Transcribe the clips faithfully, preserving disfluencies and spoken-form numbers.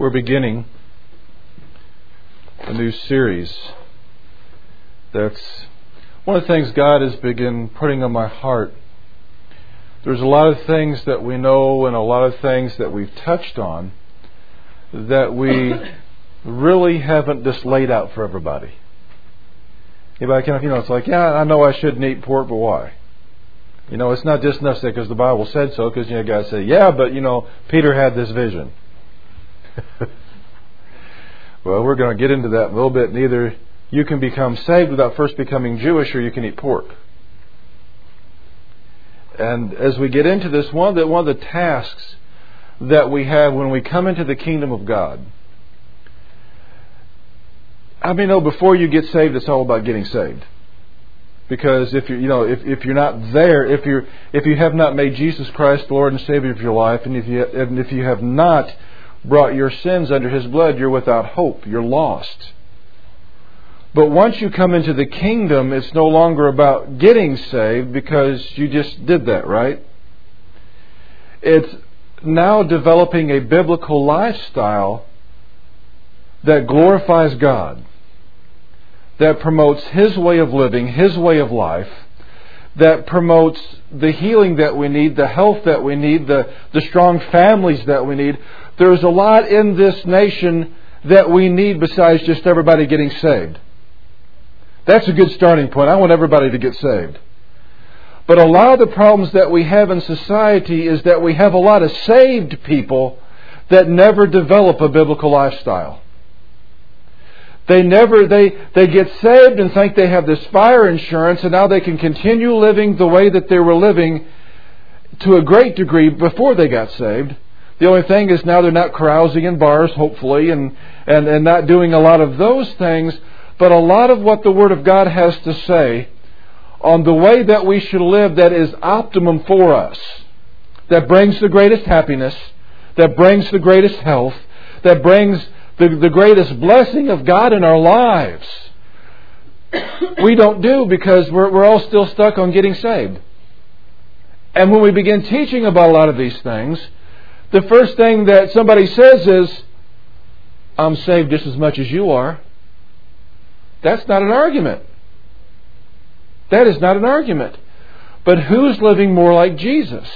We're beginning a new series. That's one of the things God has begun putting on my heart. There's a lot of things that we know and a lot of things that we've touched on that we really haven't just laid out for everybody. Anybody kind of, you know, it's like, yeah, I know I shouldn't eat pork, but why? You know, it's not just enough to say because the Bible said so, because, you know, guys say, yeah, but, you know, Peter had this vision. Well, we're going to get into that a little bit. Neither you can become saved without first becoming Jewish, or you can eat pork. And as we get into this, one of the, one of the tasks that we have when we come into the kingdom of God, I mean, know before you get saved, it's all about getting saved. Because if you you know if, if you're not there, if you if you have not made Jesus Christ the Lord and Savior of your life, and if you and if you have not brought your sins under His blood, you're without hope. You're lost. But once you come into the kingdom, it's no longer about getting saved because you just did that, right? It's now developing a biblical lifestyle that glorifies God, that promotes His way of living, His way of life, that promotes the healing that we need, the health that we need, the, the strong families that we need. There's a lot in this nation that we need besides just everybody getting saved. That's a good starting point. I want everybody to get saved. But a lot of the problems that we have in society is that we have a lot of saved people that never develop a biblical lifestyle. They never, they, they get saved and think they have this fire insurance, and now they can continue living the way that they were living to a great degree before they got saved. The only thing is now they're not carousing in bars, hopefully, and, and, and not doing a lot of those things. But a lot of what the Word of God has to say on the way that we should live that is optimum for us, that brings the greatest happiness, that brings the greatest health, that brings the, the greatest blessing of God in our lives, we don't do because we're, we're all still stuck on getting saved. And when we begin teaching about a lot of these things, the first thing that somebody says is, I'm saved just as much as you are. That's not an argument. That is not an argument. But who's living more like Jesus?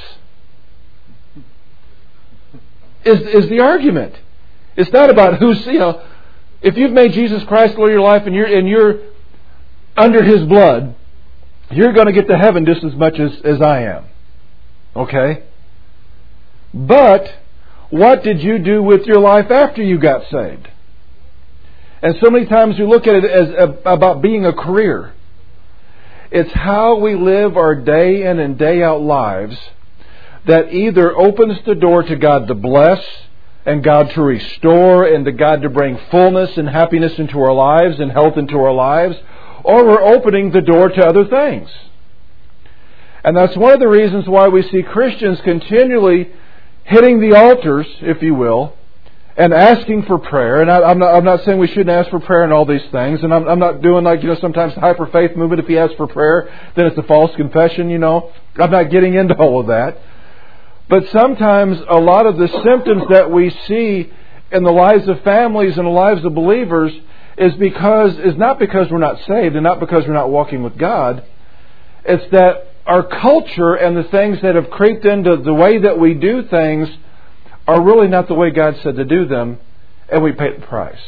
Is, is the argument. It's not about who's, you know, if you've made Jesus Christ Lord of your life and you're, and you're under His blood, you're going to get to heaven just as much as, as I am. Okay? But what did you do with your life after you got saved? And so many times we look at it as a, about being a career. It's how we live our day in and day out lives that either opens the door to God to bless and God to restore and to God to bring fullness and happiness into our lives and health into our lives, or we're opening the door to other things. And that's one of the reasons why we see Christians continually hitting the altars, if you will, and asking for prayer. And I, I'm not, I'm not saying we shouldn't ask for prayer and all these things. And I'm, I'm not doing like, you know, sometimes the hyper faith movement, if you ask for prayer, then it's a false confession, you know. I'm not getting into all of that. But sometimes a lot of the symptoms that we see in the lives of families and the lives of believers is because, is not because we're not saved and not because we're not walking with God. It's that our culture and the things that have creeped into the way that we do things are really not the way God said to do them, and we pay the price.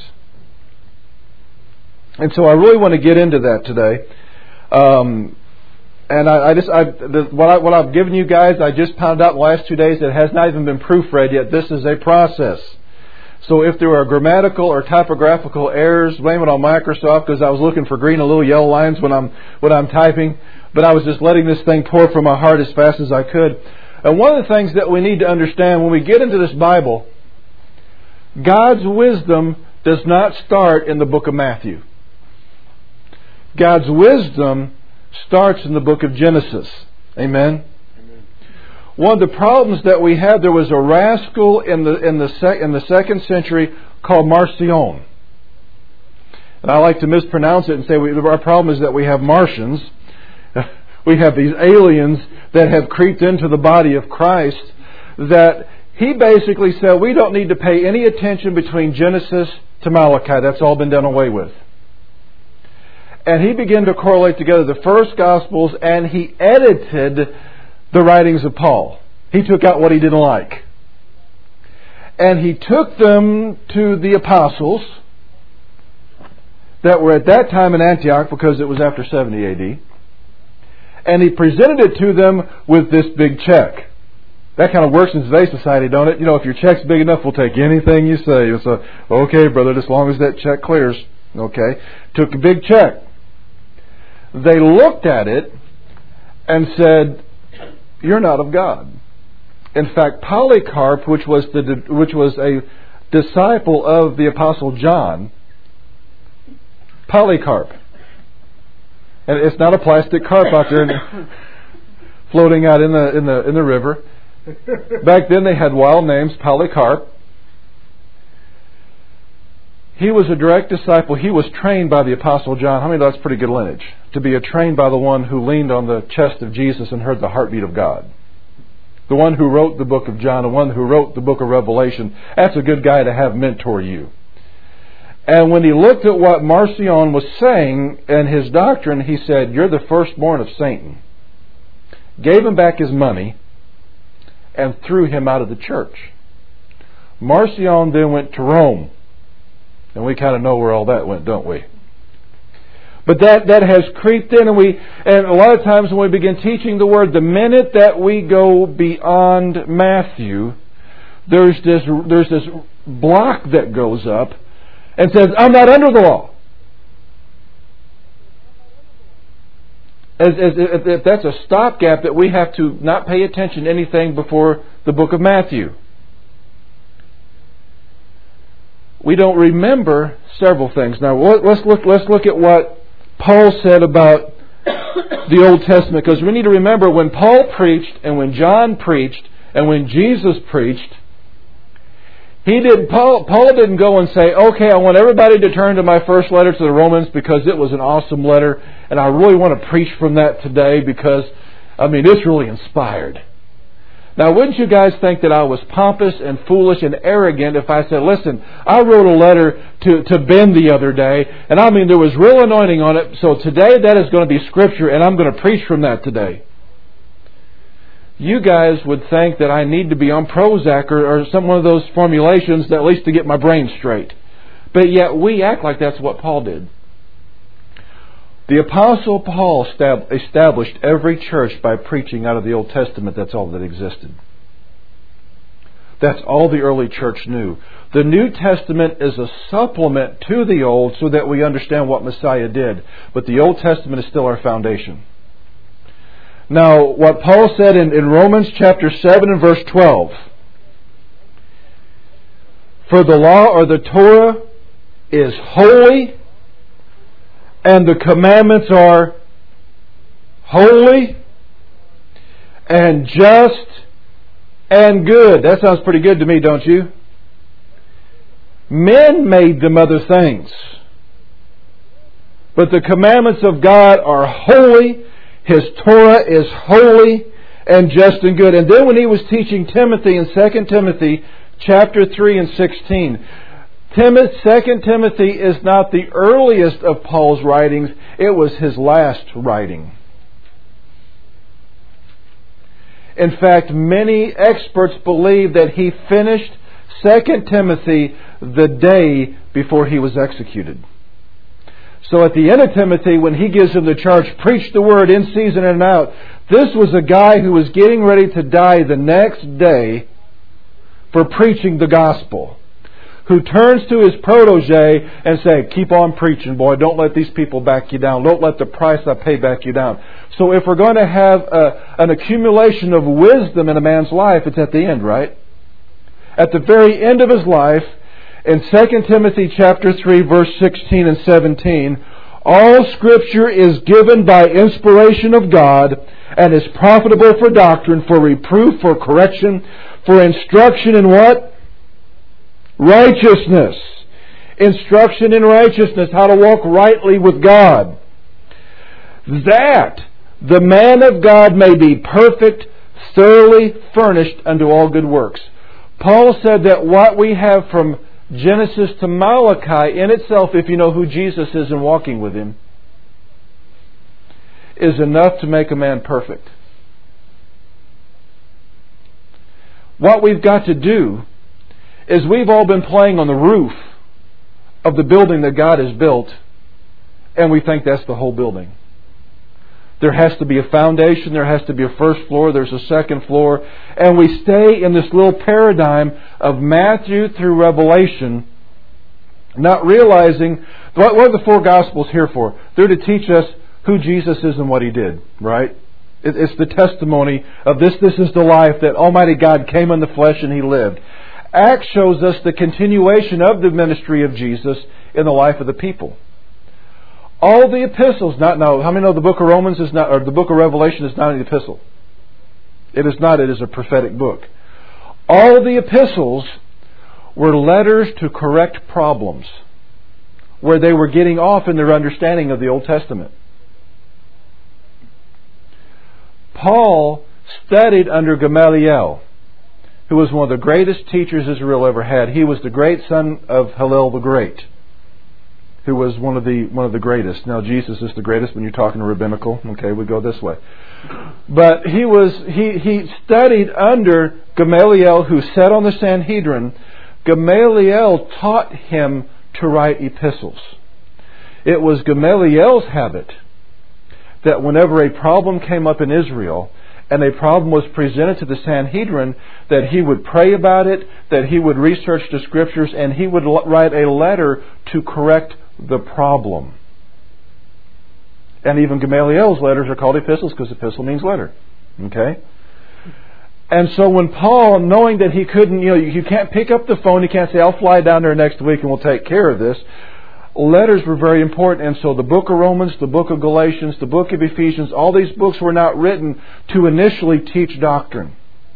And so I really want to get into that today. Um, and I, I just, I, the, what, I, what I've given you guys, I just found out in the last two days, it has not even been proofread yet. This is a process. So if there are grammatical or typographical errors, blame it on Microsoft, because I was looking for green and little yellow lines when I'm when I'm typing. But I was just letting this thing pour from my heart as fast as I could. And one of the things that we need to understand when we get into this Bible, God's wisdom does not start in the book of Matthew. God's wisdom starts in the book of Genesis. Amen? Amen. One of the problems that we had, there was a rascal in the in the sec, in the second century called Marcion. And I like to mispronounce it and say we, our problem is that we have Martians. We have these aliens that have creeped into the body of Christ that he basically said we don't need to pay any attention between Genesis to Malachi. That's all been done away with. And he began to correlate together the first Gospels, and he edited the writings of Paul. He took out what he didn't like. And he took them to the apostles that were at that time in Antioch, because it was after seventy A D. And he presented it to them with this big check. That kind of works in today's society, don't it? You know, if your check's big enough, we'll take anything you say. It's a, okay, brother, as long as that check clears. Okay. Took a big check. They looked at it and said, you're not of God. In fact, Polycarp, which was the which was a disciple of the Apostle John, Polycarp, and it's not a plastic carp out there floating out in the in the in the river. Back then they had wild names, Polycarp. He was a direct disciple. He was trained by the Apostle John. How many know that's pretty good lineage? To be a trained by the one who leaned on the chest of Jesus and heard the heartbeat of God. The one who wrote the book of John, the one who wrote the book of Revelation. That's a good guy to have mentor you. And when he looked at what Marcion was saying and his doctrine, he said, you're the firstborn of Satan. Gave him back his money and threw him out of the church. Marcion then went to Rome. And we kind of know where all that went, don't we? But that, that has creeped in, and we and a lot of times when we begin teaching the Word, the minute that we go beyond Matthew, there's this there's this block that goes up and says, I'm not under the law. As, as if, if that's a stopgap that we have to not pay attention to anything before the book of Matthew. We don't remember several things. Now let's look. Let's look at what Paul said about the Old Testament, because we need to remember when Paul preached and when John preached and when Jesus preached, he didn't. Paul, Paul didn't go and say, "Okay, I want everybody to turn to my first letter to the Romans because it was an awesome letter, and I really want to preach from that today because, I mean, it's really inspired." Now, wouldn't you guys think that I was pompous and foolish and arrogant if I said, listen, I wrote a letter to, to Ben the other day, and I mean, there was real anointing on it, so today that is going to be Scripture, and I'm going to preach from that today. You guys would think that I need to be on Prozac or, or some one of those formulations, at least to get my brain straight. But yet we act like that's what Paul did. The Apostle Paul established every church by preaching out of the Old Testament. That's all that existed. That's all the early church knew. The New Testament is a supplement to the Old so that we understand what Messiah did. But the Old Testament is still our foundation. Now, what Paul said in, in Romans chapter seven and verse twelve. For the law or the Torah is holy, and the commandments are holy and just and good. That sounds pretty good to me, don't you? Men made them other things. But the commandments of God are holy. His Torah is holy and just and good. And then when he was teaching Timothy in Second Timothy chapter three and sixteen, Timothy, Second Timothy is not the earliest of Paul's writings. It was his last writing. In fact, many experts believe that he finished Second Timothy the day before he was executed. So at the end of Timothy, when he gives him the charge, preach the word in season and out, this was a guy who was getting ready to die the next day for preaching the gospel, who turns to his protege and say, keep on preaching, boy. Don't let these people back you down. Don't let the price I pay back you down. So if we're going to have a, an accumulation of wisdom in a man's life, it's at the end, right? At the very end of his life, in Second Timothy chapter three, verse sixteen and seventeen, all Scripture is given by inspiration of God and is profitable for doctrine, for reproof, for correction, for instruction in what? Righteousness. Instruction in righteousness, how to walk rightly with God. That the man of God may be perfect, thoroughly furnished unto all good works. Paul said that what we have from Genesis to Malachi in itself, if you know who Jesus is and walking with Him, is enough to make a man perfect. What we've got to do is we've all been playing on the roof of the building that God has built, and we think that's the whole building. There has to be a foundation, there has to be a first floor, there's a second floor, and we stay in this little paradigm of Matthew through Revelation, not realizing what, what are the four Gospels here for? They're to teach us who Jesus is and what He did, right? It, it's the testimony of this, this is the life that Almighty God came in the flesh and He lived. Acts shows us the continuation of the ministry of Jesus in the life of the people. All the epistles, not now, how many know the book of Romans is not, or the book of Revelation is not an epistle? It is not, it is a prophetic book. All the epistles were letters to correct problems, where they were getting off in their understanding of the Old Testament. Paul studied under Gamaliel, who was one of the greatest teachers Israel ever had. He was the great son of Hillel the Great, who was one of the one of the greatest. Now Jesus is the greatest when you're talking rabbinical. Okay, we go this way. But he was he he studied under Gamaliel, who sat on the Sanhedrin. Gamaliel taught him to write epistles. It was Gamaliel's habit that whenever a problem came up in Israel and a problem was presented to the Sanhedrin, that he would pray about it, that he would research the Scriptures, and he would write a letter to correct the problem. And even Gamaliel's letters are called epistles because epistle means letter. Okay? And so when Paul, knowing that he couldn't, you know, you can't pick up the phone, you can't say, I'll fly down there next week and we'll take care of this. Letters were very important, and so the book of Romans, the book of Galatians, the book of Ephesians, all these books were not written to initially teach doctrine.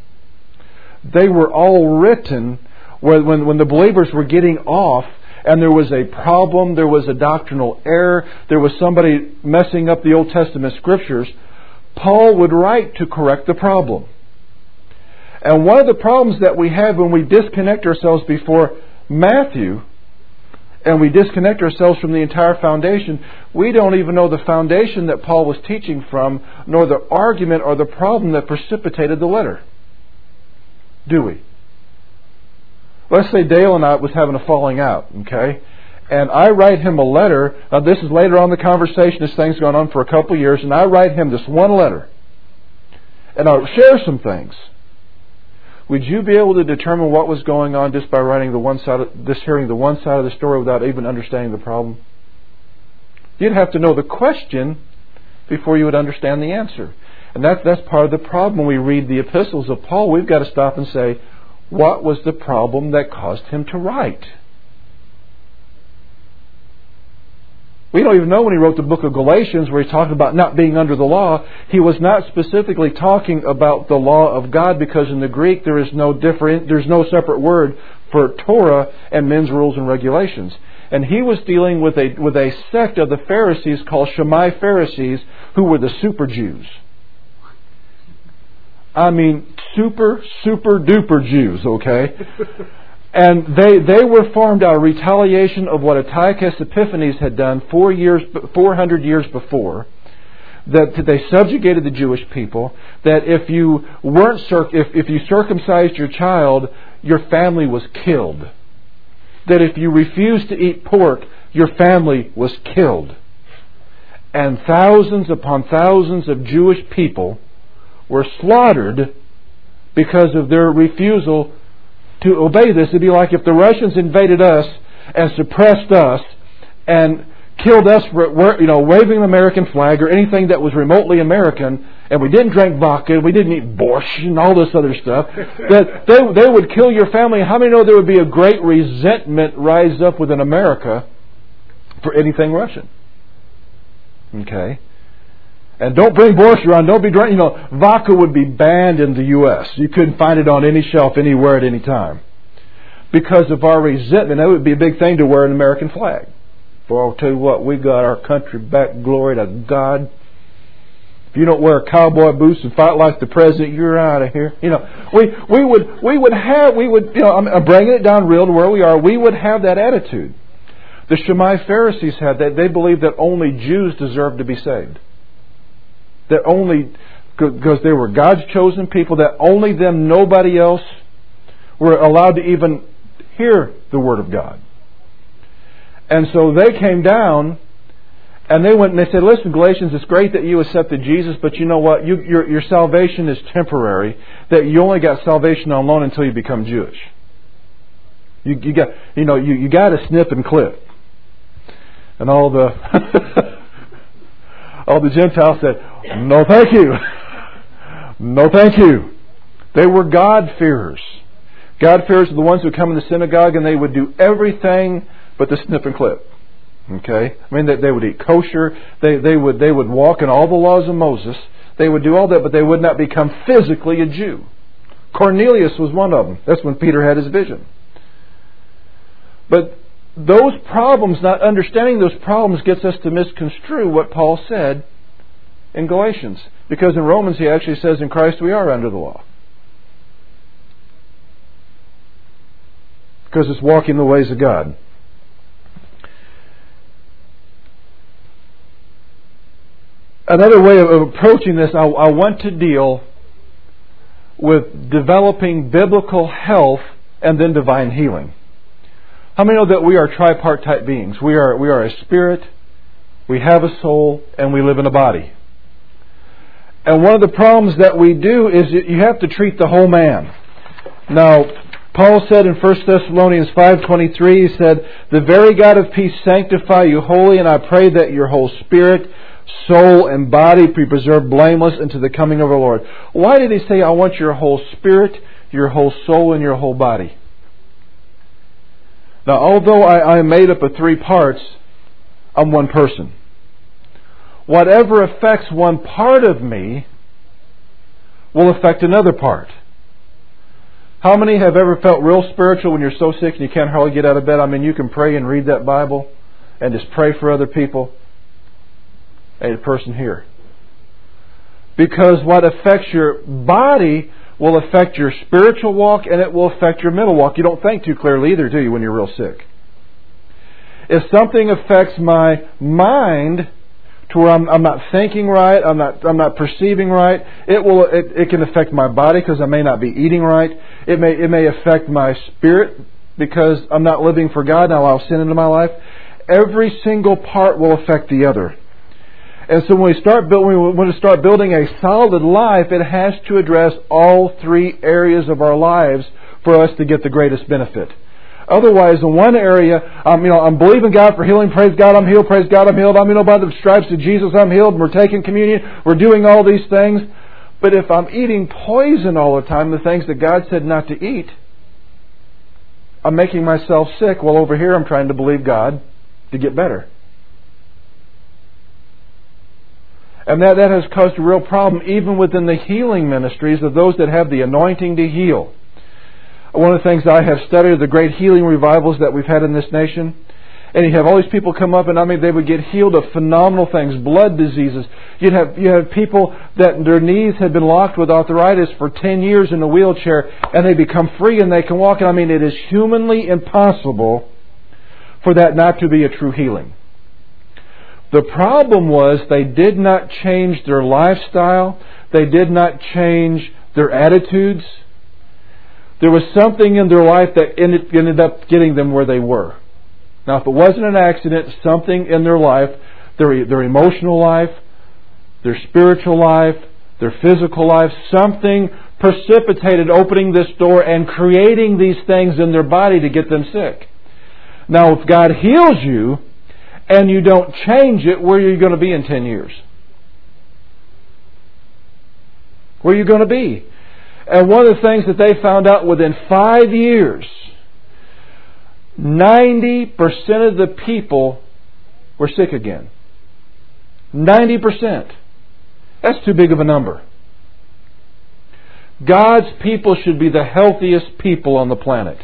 They were all written when, when the believers were getting off and there was a problem, there was a doctrinal error, there was somebody messing up the Old Testament Scriptures. Paul would write to correct the problem. And one of the problems that we have when we disconnect ourselves before Matthew and we disconnect ourselves from the entire foundation, we don't even know the foundation that Paul was teaching from, nor the argument or the problem that precipitated the letter. Do we? Let's say Dale and I was having a falling out, okay? And I write him a letter. Now this is later on in the conversation. This thing's gone on for a couple of years. And I write him this one letter. And I'll share some things. Would you be able to determine what was going on just by writing the one side, of, just hearing the one side of the story without even understanding the problem? You'd have to know the question before you would understand the answer. And that, that's part of the problem when we read the epistles of Paul. We've got to stop and say, what was the problem that caused him to write? We don't even know when he wrote the book of Galatians, where he's talking about not being under the law. He was not specifically talking about the law of God, because in the Greek there is no different, there's no separate word for Torah and men's rules and regulations. And he was dealing with a with a sect of the Pharisees called Shammai Pharisees, who were the super Jews. I mean, super, super duper Jews, okay? And they, they were formed out of retaliation of what Antiochus Epiphanes had done four years, four hundred years before. That they subjugated the Jewish people. That if you weren't circ- if, if you circumcised your child, your family was killed. That if you refused to eat pork, your family was killed. And thousands upon thousands of Jewish people were slaughtered because of their refusal to obey this. It'd be like if the Russians invaded us and suppressed us and killed us for, you know, waving the American flag or anything that was remotely American, and we didn't drink vodka, we didn't eat borscht and all this other stuff, that they, they would kill your family. How many know there would be a great resentment rise up within America for anything Russian? Okay. And don't bring borscht around. Don't be drinking. You know, vodka would be banned in the U S You couldn't find it on any shelf anywhere at any time because of our resentment. That would be a big thing to wear an American flag. For I'll tell you what, we got our country back. Glory to God. if you don't wear cowboy boots and fight like the president, you're out of here. You know, we we would we would have we would you know I'm bringing it down real to where we are. We would have that attitude. The Shammai Pharisees had that. They believed that only Jews deserved to be saved. That only because they were God's chosen people. That only them, nobody else, were allowed to even hear the Word of God. And so they came down. And they went and they said, listen, Galatians, it's great that you accepted Jesus, but you know what? You, your, your salvation is temporary. That you only got salvation on loan until you become Jewish. You, you got, you know, you, you got to snip and clip. And all the all the Gentiles said, no, thank you, no, thank you. They were God-fearers. God-fearers are the ones who come in the synagogue and they would do everything but the snip and clip. Okay, I mean they, they would eat kosher. They they would they would walk in all the laws of Moses. They would do all that, but they would not become physically a Jew. Cornelius was one of them. That's when Peter had his vision. But those problems, not understanding those problems, gets us to misconstrue what Paul said in Galatians, because in Romans he actually says, "In Christ we are under the law," because it's walking the ways of God. Another way of approaching this, I, I want to deal with developing biblical health and then divine healing. How many know that we are tripartite beings? We are we are a spirit, we have a soul, and we live in a body. And one of the problems that we do is you have to treat the whole man. Now, Paul said in First Thessalonians five twenty-three, he said, "The very God of peace sanctify you wholly, and I pray that your whole spirit, soul, and body be preserved blameless unto the coming of our Lord." Why did he say, I want your whole spirit, your whole soul, and your whole body? Now, although I, I am made up of three parts, I'm one person. Whatever affects one part of me will affect another part. How many have ever felt real spiritual when you're so sick and you can't hardly get out of bed? I mean, you can pray and read that Bible and just pray for other people. A person here. Because what affects your body will affect your spiritual walk, and it will affect your mental walk. You don't think too clearly either, do you, when you're real sick? If something affects my mind to where I'm, I'm not thinking right, I'm not I'm not perceiving right, it will it, it can affect my body because I may not be eating right. It may it may affect my spirit because I'm not living for God and I allow sin into my life. Every single part will affect the other. And so when we start building, when we want to start building a solid life, it has to address all three areas of our lives for us to get the greatest benefit. Otherwise, in one area, um, you know, I'm believing God for healing. Praise God, I'm healed. Praise God, I'm healed. I'm, you know, by the stripes of Jesus, I'm healed. We're taking communion. We're doing all these things. But if I'm eating poison all the time, the things that God said not to eat, I'm making myself sick. Well, over here, I'm trying to believe God to get better. And that, that has caused a real problem even within the healing ministries of those that have the anointing to heal. One of the things I have studied are the great healing revivals that we've had in this nation. And you have all these people come up and I mean they would get healed of phenomenal things, blood diseases. You'd have you have people that their knees had been locked with arthritis for ten years in a wheelchair and they become free and they can walk. And I mean it is humanly impossible for that not to be a true healing. The problem was they did not change their lifestyle. They did not change their attitudes. There was something in their life that ended, ended up getting them where they were. Now, if it wasn't an accident, something in their life, their, their emotional life, their spiritual life, their physical life, something precipitated opening this door and creating these things in their body to get them sick. Now, if God heals you, and you don't change it, where are you going to be in ten years? Where are you going to be? And one of the things that they found out within five years, ninety percent of the people were sick again. ninety percent. That's too big of a number. God's people should be the healthiest people on the planet.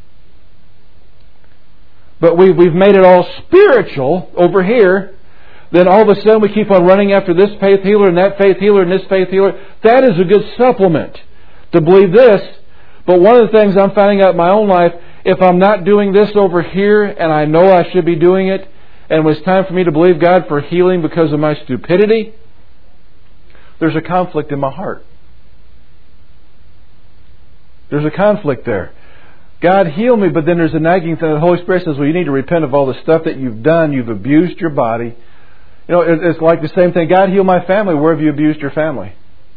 But we, we've made it all spiritual over here. then all of a sudden we keep on running after this faith healer and that faith healer and this faith healer. That is a good supplement to believe this. But one of the things I'm finding out in my own life, if I'm not doing this over here and I know I should be doing it, and it was time for me to believe God for healing because of my stupidity, there's a conflict in my heart. There's a conflict there. God, heal me, but then there's a nagging thing. The Holy Spirit says, well, you need to repent of all the stuff that you've done. You've abused your body. You know, it's like the same thing. God, heal my family. Where have you abused your family?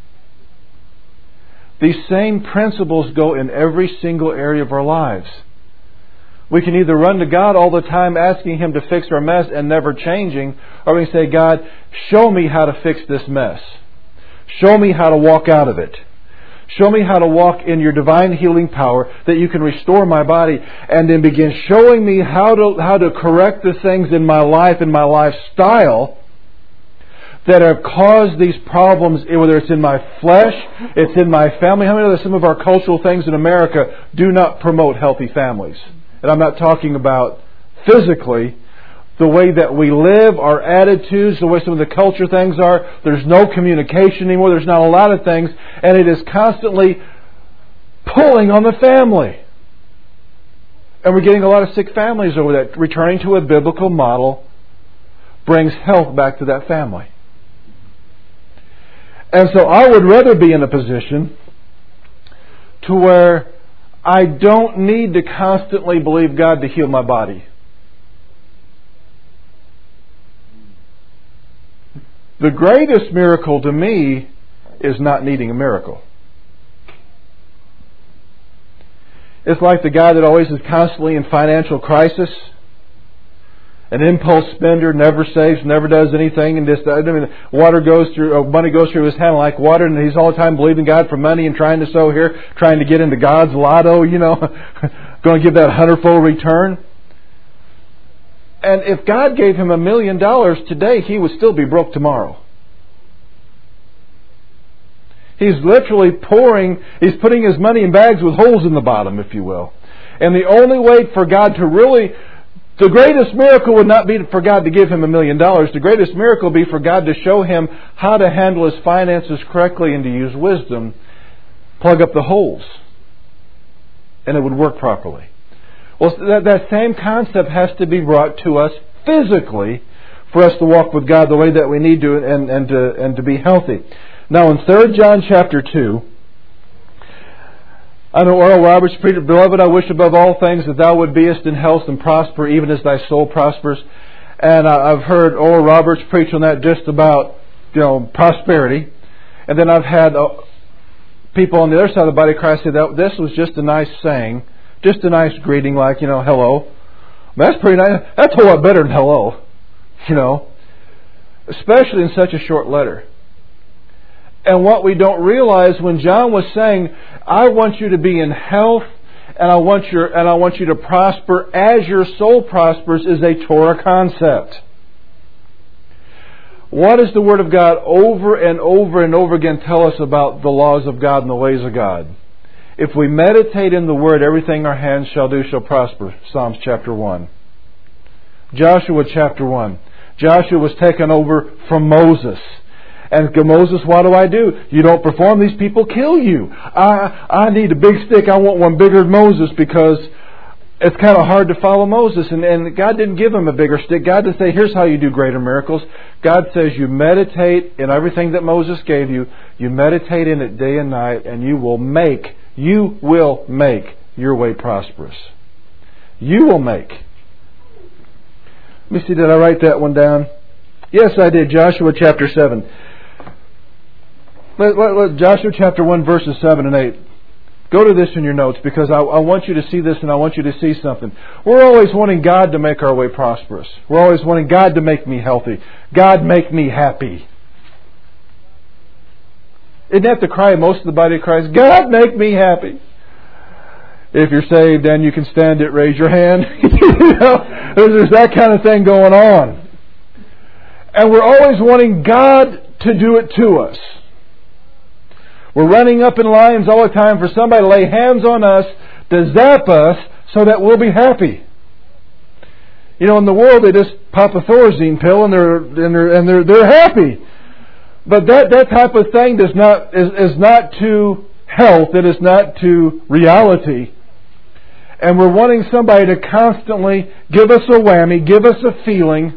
These same principles go in every single area of our lives. We can either run to God all the time asking Him to fix our mess and never changing, or we can say, God, show me how to fix this mess. Show me how to walk out of it. Show me how to walk in your divine healing power that you can restore my body, and then begin showing me how to how to correct the things in my life and my lifestyle that have caused these problems, whether it's in my flesh, it's in my family. How many of some of our cultural things in America do not promote healthy families? And I'm not talking about physically, the way that we live, our attitudes, the way some of the culture things are. There's no communication anymore. There's not a lot of things. And it is constantly pulling on the family. And we're getting a lot of sick families over that. Returning to a biblical model brings health back to that family. And so I would rather be in a position to where I don't need to constantly believe God to heal my body. The greatest miracle to me is not needing a miracle. It's like the guy that always is constantly in financial crisis. An impulse spender, never saves, never does anything, and just I mean, water goes through, or money goes through his hand like water, and he's all the time believing God for money and trying to sow here, trying to get into God's lotto, you know, going to give that hundredfold return. And if God gave him a million dollars today, he would still be broke tomorrow. He's literally pouring, he's putting his money in bags with holes in the bottom, if you will. And the only way for God to really, the greatest miracle would not be for God to give him a million dollars. The greatest miracle would be for God to show him how to handle his finances correctly and to use wisdom, plug up the holes, and it would work properly. Well, that, that same concept has to be brought to us physically for us to walk with God the way that we need to and, and, to, and to be healthy. Now in Third John chapter two, I know Oral Roberts preached, Beloved, I wish above all things that thou would beest in health and prosper, even as thy soul prospers. And I've heard Oral Roberts preach on that just about, you know, prosperity. And then I've had people on the other side of the body of Christ say that this was just a nice saying, just a nice greeting, like, you know, hello. That's pretty nice. That's a whole lot better than hello, you know, especially in such a short letter. And what we don't realize when John was saying, I want you to be in health and I want your and I want you to prosper as your soul prospers, is a Torah concept. What does the Word of God over and over and over again tell us about the laws of God and the ways of God? If we meditate in the Word, everything our hands shall do shall prosper. Psalms chapter one. Joshua chapter one. Joshua was taken over from Moses. And Moses, what do I do? You don't perform, these people kill you. I I need a big stick. I want one bigger than Moses because it's kind of hard to follow Moses. And, and God didn't give him a bigger stick. God didn't say, here's how you do greater miracles. God says you meditate in everything that Moses gave you. You meditate in it day and night, and you will make, you will make your way prosperous. You will make. Let me see, did I write that one down? Yes, I did. Joshua chapter seven. Let, let, let Joshua chapter one, verses seven and eight. Go to this in your notes because I, I want you to see this and I want you to see something. We're always wanting God to make our way prosperous. We're always wanting God to make me healthy. God, make me happy. Isn't that the cry of most of the body of Christ? God, make me happy. If you're saved and you can stand it, raise your hand. You know, there's that kind of thing going on. And we're always wanting God to do it to us. We're running up in lines all the time for somebody to lay hands on us, to zap us, so that we'll be happy. You know, in the world they just pop a Thorazine pill and they're and they're and they're they're happy. But that, that type of thing does not is, is not to health. It is not to reality. And we're wanting somebody to constantly give us a whammy, give us a feeling,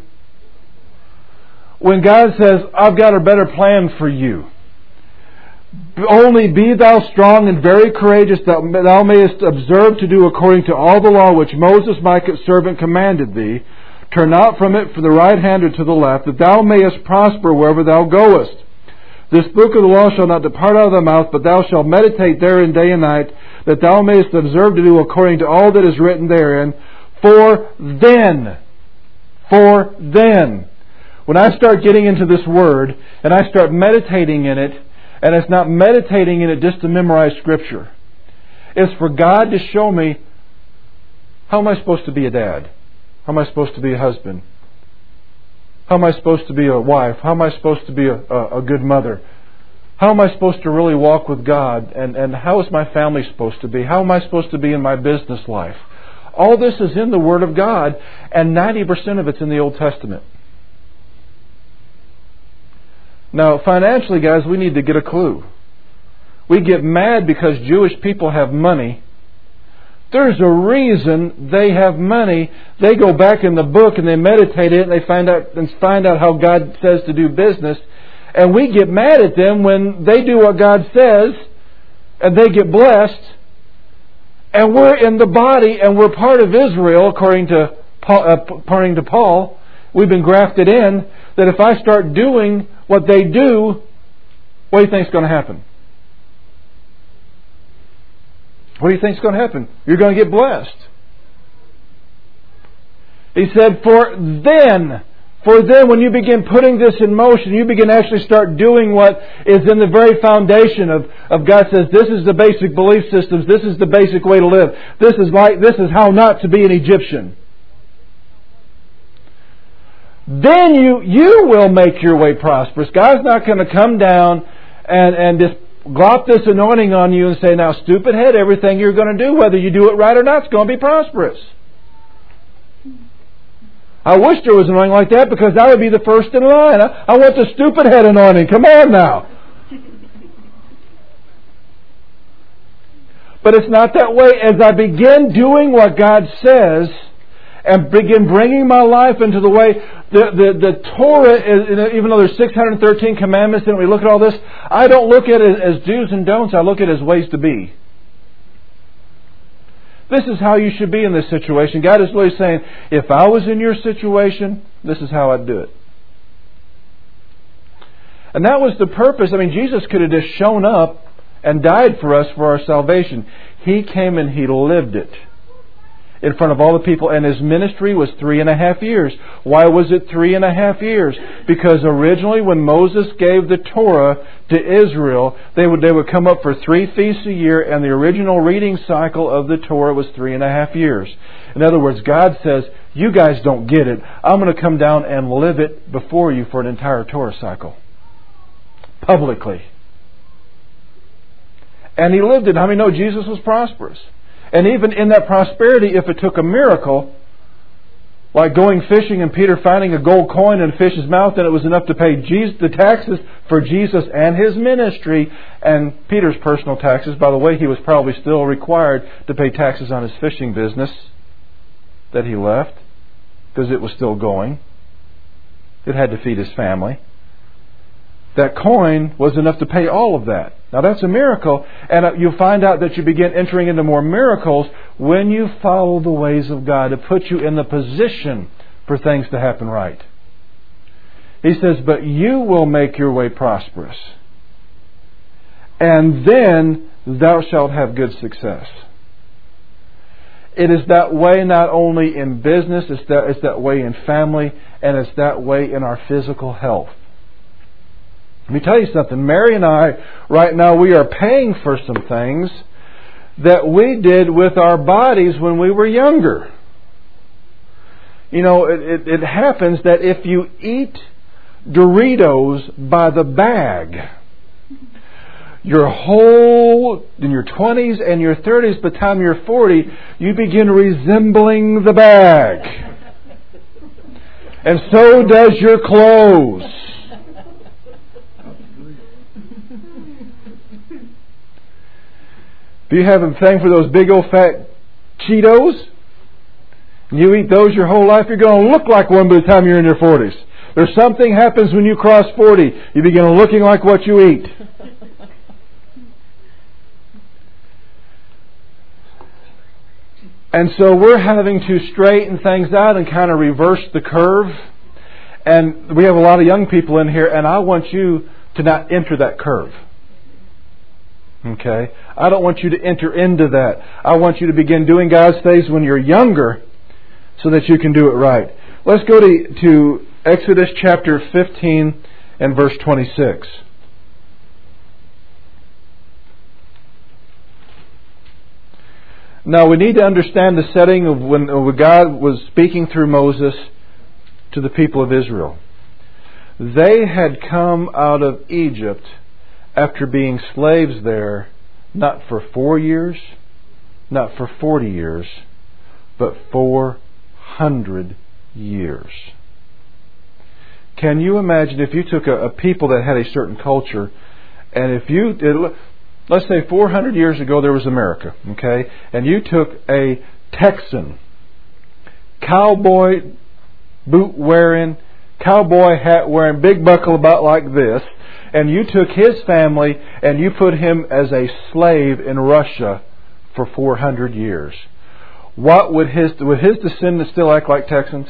when God says, I've got a better plan for you. Only be thou strong and very courageous, that thou mayest observe to do according to all the law which Moses my servant commanded thee. Turn not from it for the right hand or to the left, that thou mayest prosper wherever thou goest. This book of the law shall not depart out of thy mouth, but thou shalt meditate therein day and night, that thou mayest observe to do according to all that is written therein. For then, for then, when I start getting into this Word, and I start meditating in it, and it's not meditating in it just to memorize Scripture. It's for God to show me, how am I supposed to be a dad? How am I supposed to be a husband? How am I supposed to be a wife? How am I supposed to be a, a, a good mother? How am I supposed to really walk with God? And, and how is my family supposed to be? How am I supposed to be in my business life? All this is in the Word of God, and ninety percent of it's in the Old Testament. Now, financially, guys, we need to get a clue. We get mad because Jewish people have money. There's a reason they have money. They go back in the book and they meditate it and they find out and find out how God says to do business. And we get mad at them when they do what God says and they get blessed. And we're in the body and we're part of Israel, according to Paul, uh, according to Paul. We've been grafted in. That if I start doing what they do, what do you think is going to happen? What do you think is going to happen? You're going to get blessed. He said, for then, for then when you begin putting this in motion, you begin to actually start doing what is in the very foundation of, of God says, this is the basic belief systems, this is the basic way to live. This is like this is how not to be an Egyptian. Then you you will make your way prosperous. God's not going to come down and, and just glop this anointing on you and say, now stupid head, everything you're going to do, whether you do it right or not, it's going to be prosperous. I wish there was an anointing like that, because I would be the first in line. I, I want the stupid head anointing. Come on now. But it's not that way. As I begin doing what God says and begin bringing my life into the way, the, the, the Torah, is, even though there's six hundred thirteen commandments and we look at all this, I don't look at it as do's and don'ts. I look at it as ways to be. This is how you should be in this situation. God is literally saying, if I was in your situation, this is how I'd do it. And that was the purpose. I mean, Jesus could have just shown up and died for us for our salvation. He came and He lived it in front of all the people. And His ministry was three and a half years. Why was it three and a half years? Because originally when Moses gave the Torah to Israel, they would they would come up for three feasts a year, and the original reading cycle of the Torah was three and a half years. In other words, God says, you guys don't get it. I'm going to come down and live it before you for an entire Torah cycle. Publicly. And He lived it. How many know Jesus was prosperous? And even in that prosperity, if it took a miracle, like going fishing and Peter finding a gold coin in a fish's mouth, and it was enough to pay Jesus, the taxes for Jesus and His ministry, and Peter's personal taxes. By the way, he was probably still required to pay taxes on his fishing business that he left, because it was still going. It had to feed his family. That coin was enough to pay all of that. Now that's a miracle, and you'll find out that you begin entering into more miracles when you follow the ways of God to put you in the position for things to happen right. He says, but you will make your way prosperous, and then thou shalt have good success. It is that way not only in business, it's that, it's that way in family, and it's that way in our physical health. Let me tell you something. Mary and I, right now, we are paying for some things that we did with our bodies when we were younger. You know, it, it, it happens that if you eat Doritos by the bag, your whole, in your twenties and your thirties, by the time you're forty, you begin resembling the bag. And so does your clothes. If you have a thing for those big old fat Cheetos, and you eat those your whole life, you're going to look like one by the time you're in your forties. There's something happens when you cross forty. You begin looking like what you eat. And so we're having to straighten things out and kind of reverse the curve. And we have a lot of young people in here, and I want you to not enter that curve. Okay? I don't want you to enter into that. I want you to begin doing God's things when you're younger so that you can do it right. Let's go to, to Exodus chapter fifteen and verse twenty-six. Now we need to understand the setting of when God was speaking through Moses to the people of Israel. They had come out of Egypt after being slaves there, not for four years, not for forty years, but four hundred years. Can you imagine if you took a, a people that had a certain culture, and if you did, let's say four hundred years ago there was America, okay, and you took a Texan, cowboy boot wearing, cowboy hat wearing, big buckle about like this, and you took his family and you put him as a slave in Russia for four hundred years. What would his would his descendants still act like Texans?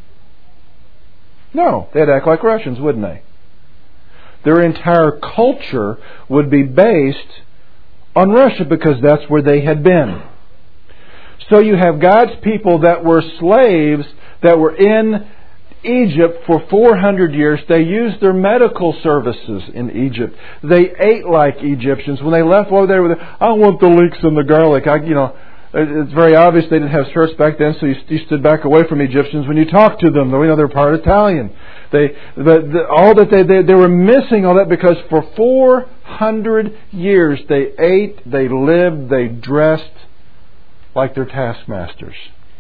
No, they'd act like Russians, wouldn't they? Their entire culture would be based on Russia because that's where they had been. So you have God's people that were slaves that were in Egypt for four hundred years. They used their medical services in Egypt. They ate like Egyptians. When they left over there, with I want the leeks and the garlic. I, you know, it's very obvious they didn't have shirts back then, so you, you stood back away from Egyptians when you talked to them. Though we know they're part Italian. They, the, the, all that they, they they were missing all that because for four hundred years they ate, they lived, they dressed like their taskmasters.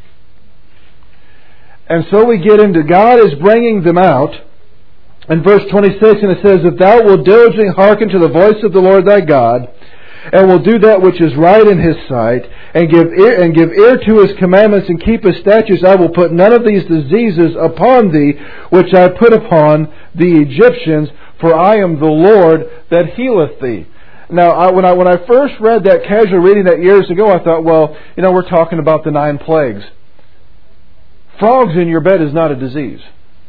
And so we get into God is bringing them out. In verse twenty-six, and it says, "If thou wilt diligently hearken to the voice of the Lord thy God, and will do that which is right in His sight, and give ear, and give ear to His commandments, and keep His statutes, I will put none of these diseases upon thee, which I put upon the Egyptians, for I am the Lord that healeth thee." Now, I, when I when I first read that casual reading that years ago, I thought, well, you know, we're talking about the nine plagues. Frogs in your bed is not a disease.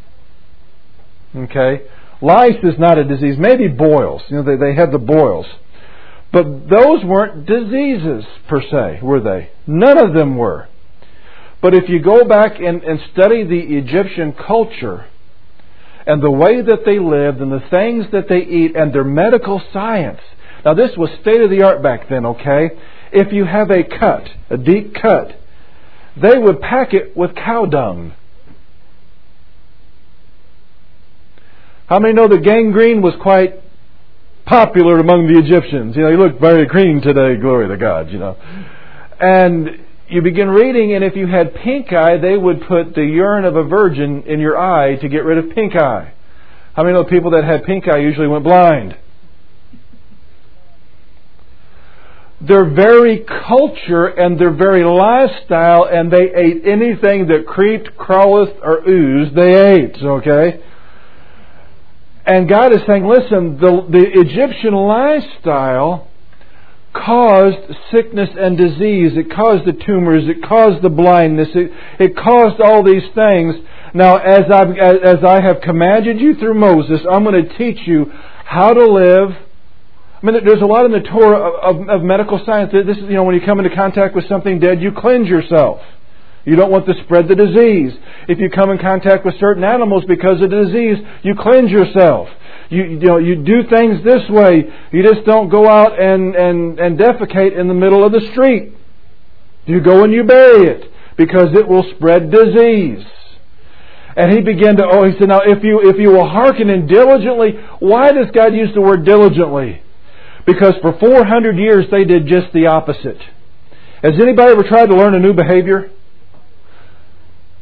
Okay? Lice is not a disease. Maybe boils. You know, they, they had the boils. But those weren't diseases per se, were they? None of them were. But if you go back and, and study the Egyptian culture and the way that they lived and the things that they eat and their medical science. Now this was state of the art back then, okay? If you have a cut, a deep cut, they would pack it with cow dung. How many know that gangrene was quite popular among the Egyptians? You know, you look very green today, glory to God, you know. And you begin reading, and if you had pink eye, they would put the urine of a virgin in your eye to get rid of pink eye. How many know people that had pink eye usually went blind? Their very culture and their very lifestyle, and they ate anything that creeped, crawleth, or oozed, they ate, okay? And God is saying, listen, the, the Egyptian lifestyle caused sickness and disease. It caused the tumors. It caused the blindness. It, it caused all these things. Now, as, I've, as I have commanded you through Moses, I'm going to teach you how to live. I mean, there's a lot in the Torah of, of, of medical science. This is, you know, when you come into contact with something dead, you cleanse yourself. You don't want to spread the disease. If you come in contact with certain animals because of the disease, you cleanse yourself. You, you know, you do things this way. You just don't go out and, and, and defecate in the middle of the street. You go and you bury it because it will spread disease. And he began to, oh, he said, now if you, if you will hearken and diligently, why does God use the word diligently? Because for four hundred years they did just the opposite. Has anybody ever tried to learn a new behavior?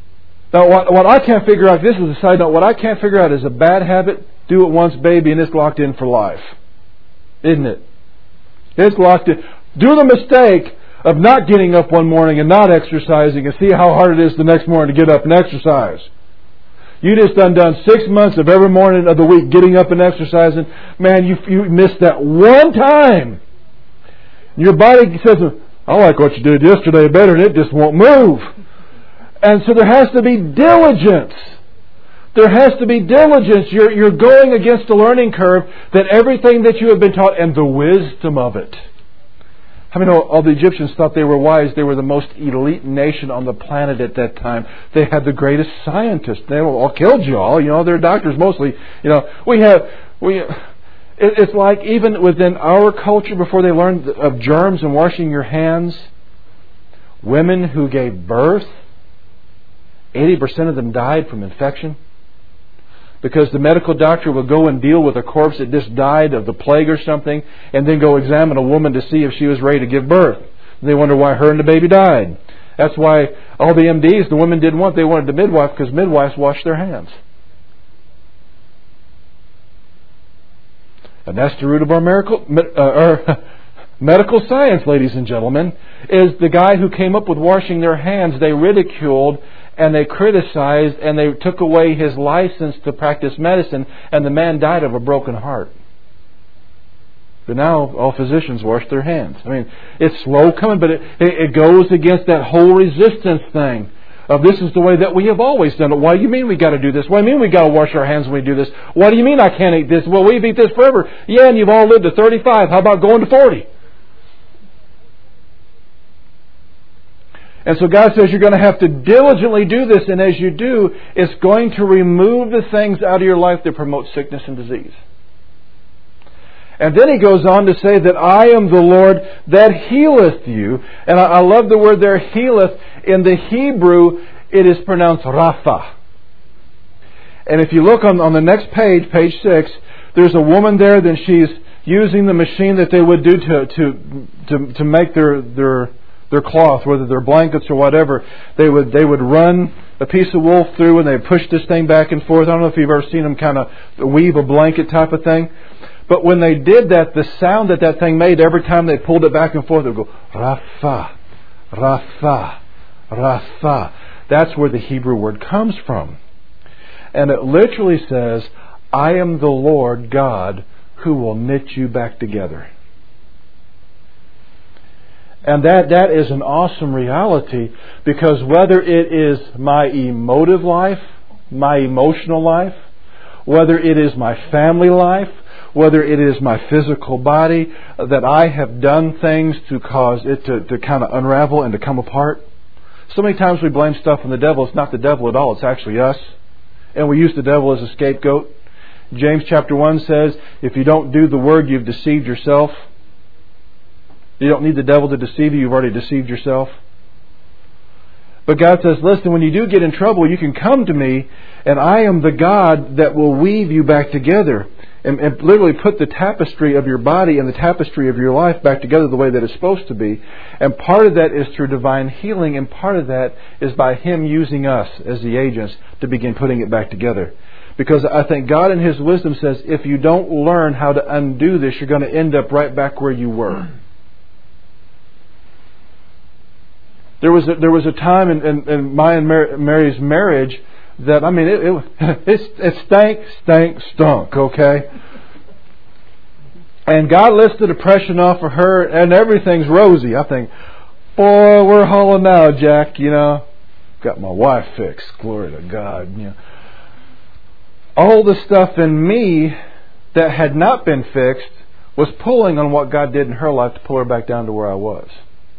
Now, what, what I can't figure out, this is a side note, what I can't figure out is a bad habit. Do it once, baby, and it's locked in for life. Isn't it? It's locked in. Do the mistake of not getting up one morning and not exercising and see how hard it is the next morning to get up and exercise. You just done done six months of every morning of the week getting up and exercising. Man, you you missed that one time. Your body says, I like what you did yesterday better, and it just won't move. And so there has to be diligence. There has to be diligence. You're, you're going against a learning curve that everything that you have been taught and the wisdom of it. How many know all the Egyptians thought they were wise? They were the most elite nation on the planet at that time. They had the greatest scientists. They all killed you all. You know, they're doctors mostly. You know, we have we. It's like even within our culture, before they learned of germs and washing your hands, women who gave birth, eighty percent of them died from infection. Because the medical doctor will go and deal with a corpse that just died of the plague or something, and then go examine a woman to see if she was ready to give birth. And they wonder why her and the baby died. That's why all the M Ds, the women didn't want, they wanted the midwife, because midwives washed their hands. And that's the root of our miracle, uh, our medical science, ladies and gentlemen, is the guy who came up with washing their hands. They ridiculed and they criticized and they took away his license to practice medicine, and the man died of a broken heart. But now all physicians wash their hands. I mean, it's slow coming, but it, it goes against that whole resistance thing of this is the way that we have always done it. Why do you mean we got to do this? Why do you mean we got to wash our hands when we do this? Why do you mean I can't eat this? Well, we've eaten this forever. Yeah, and you've all lived to thirty-five. How about going to forty? And so God says you're going to have to diligently do this, and as you do, it's going to remove the things out of your life that promote sickness and disease. And then He goes on to say that I am the Lord that healeth you. And I, I love the word there, healeth. In the Hebrew, it is pronounced Rapha. And if you look on, on the next page, page six, there's a woman there, then she's using the machine that they would do to to to, to make their their their cloth, whether they're blankets or whatever. They would they would run a piece of wool through and they push this thing back and forth. I don't know if you've ever seen them kind of weave a blanket type of thing. But when they did that, the sound that that thing made every time they pulled it back and forth, it would go Rapha, Rapha, Rapha. That's where the Hebrew word comes from. And it literally says, I am the Lord God who will knit you back together. And that, that is an awesome reality, because whether it is my emotive life, my emotional life, whether it is my family life, whether it is my physical body, that I have done things to cause it to, to kind of unravel and to come apart. So many times we blame stuff on the devil. It's not the devil at all. It's actually us. And we use the devil as a scapegoat. James chapter one says, if you don't do the word, you've deceived yourself. You don't need the devil to deceive you. You've already deceived yourself. But God says, listen, when you do get in trouble, you can come to me, and I am the God that will weave you back together. And, and literally put the tapestry of your body and the tapestry of your life back together the way that it's supposed to be. And part of that is through divine healing, and part of that is by Him using us as the agents to begin putting it back together. Because I think God in His wisdom says, if you don't learn how to undo this, you're going to end up right back where you were. There was a, there was a time in, in, in my and Mary's marriage that, I mean, it it, it, it stank, stank, stunk, okay? And God lifts the depression off of her, and everything's rosy. I think, boy, we're hauling now, Jack, you know. Got my wife fixed, glory to God. You know. All the stuff in me that had not been fixed was pulling on what God did in her life to pull her back down to where I was.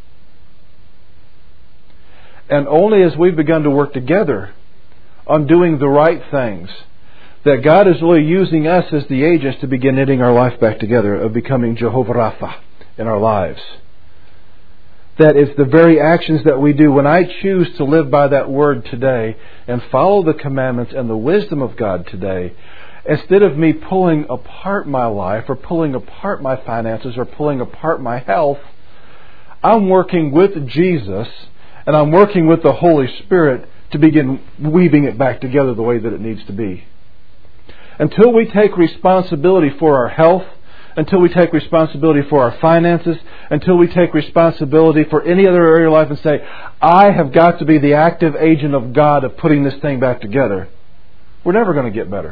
And only as we've begun to work together on doing the right things, that God is really using us as the agents to begin knitting our life back together, of becoming Jehovah Rapha in our lives. That it's the very actions that we do. When I choose to live by that word today and follow the commandments and the wisdom of God today, instead of me pulling apart my life or pulling apart my finances or pulling apart my health, I'm working with Jesus and I'm working with the Holy Spirit to begin weaving it back together the way that it needs to be. Until we take responsibility for our health, until we take responsibility for our finances, until we take responsibility for any other area of life and say, I have got to be the active agent of God of putting this thing back together, we're never going to get better.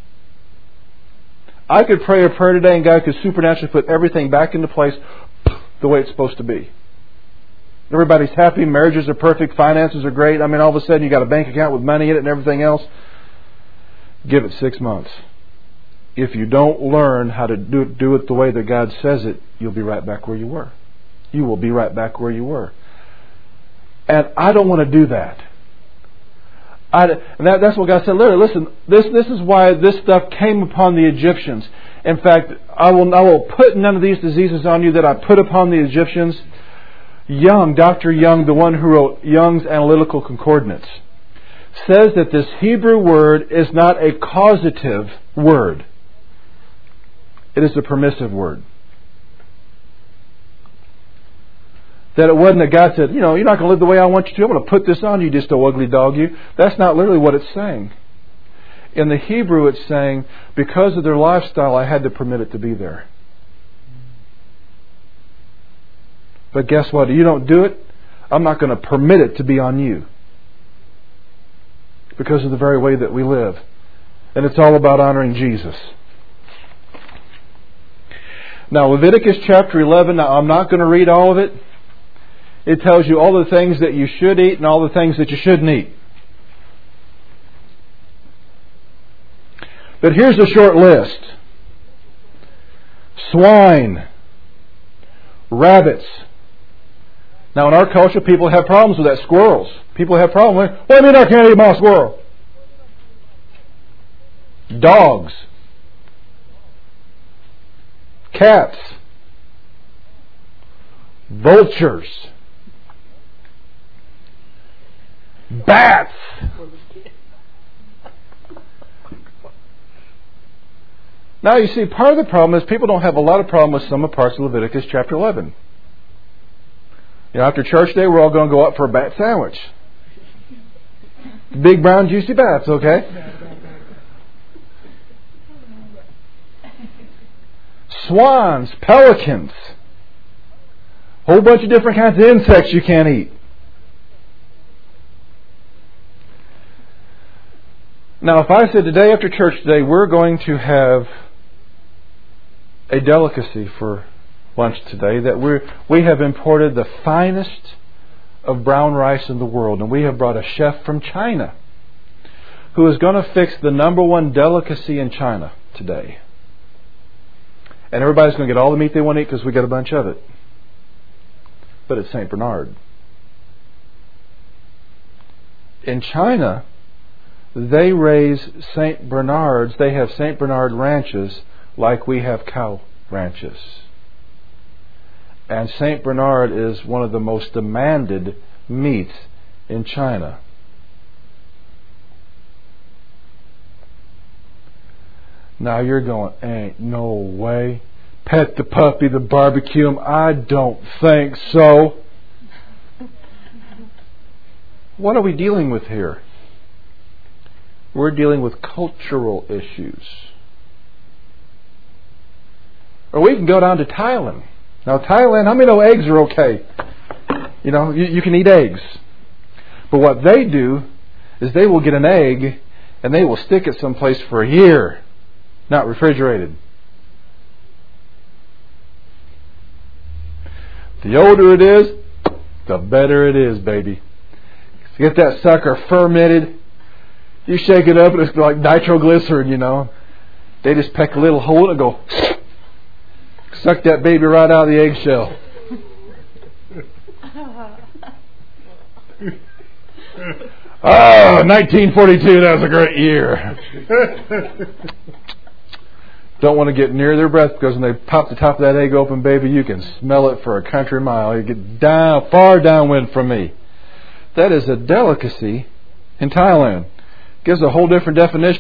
I could pray a prayer today and God could supernaturally put everything back into place the way it's supposed to be. Everybody's happy, marriages are perfect, finances are great. I mean, all of a sudden you got a bank account with money in it and everything else. Give it six months. If you don't learn how to do, do it the way that God says it, you'll be right back where you were. You will be right back where you were. And I don't want to do that. I, and that, that's what God said. Listen, this this is why this stuff came upon the Egyptians. In fact, I will I will put none of these diseases on you that I put upon the Egyptians. Young, Doctor Young, the one who wrote Young's Analytical Concordance, says that this Hebrew word is not a causative word. It is a permissive word. That it wasn't that God said, you know, you're not going to live the way I want you to. I'm going to put this on you, just a ugly dog you. That's not literally what it's saying. In the Hebrew, it's saying, because of their lifestyle, I had to permit it to be there. But guess what? If you don't do it, I'm not going to permit it to be on you. Because of the very way that we live. And it's all about honoring Jesus. Now, Leviticus chapter eleven, now I'm not going to read all of it. It tells you all the things that you should eat and all the things that you shouldn't eat. But here's a short list. Swine. Rabbits. Now in our culture, people have problems with that. Squirrels. People have problems with, what do you mean I can't eat my squirrel? Dogs. Cats. Vultures. Bats. Now you see, part of the problem is people don't have a lot of problem with some of the parts of Leviticus chapter eleven. You know, after church day, we're all going to go out for a bat sandwich. Big brown juicy bats, okay? Swans, pelicans, whole bunch of different kinds of insects you can't eat. Now, if I said today after church today, we're going to have a delicacy for lunch today, that we we have imported the finest of brown rice in the world, and we have brought a chef from China who is going to fix the number one delicacy in China today. And everybody's going to get all the meat they want to eat because we got a bunch of it. But it's Saint Bernard. In China, they raise Saint Bernards. They have Saint Bernard ranches like we have cow ranches. And Saint Bernard is one of the most demanded meats in China. Now you're going, ain't no way. Pet the puppy, the barbecue him. I don't think so. What are we dealing with here? We're dealing with cultural issues. Or we can go down to Thailand. Now Thailand, how many know eggs are okay? You know, you, you can eat eggs. But what they do is they will get an egg and they will stick it someplace for a year. Not refrigerated. The older it is, the better it is, baby. Get that sucker fermented. You shake it up and it's like nitroglycerin, you know. They just peck a little hole and go suck that baby right out of the eggshell. Oh, nineteen forty-two, that was a great year. Don't want to get near their breath because when they pop the top of that egg open, baby, you can smell it for a country mile. You get down, far downwind from me. That is a delicacy in Thailand. Gives a whole different definition.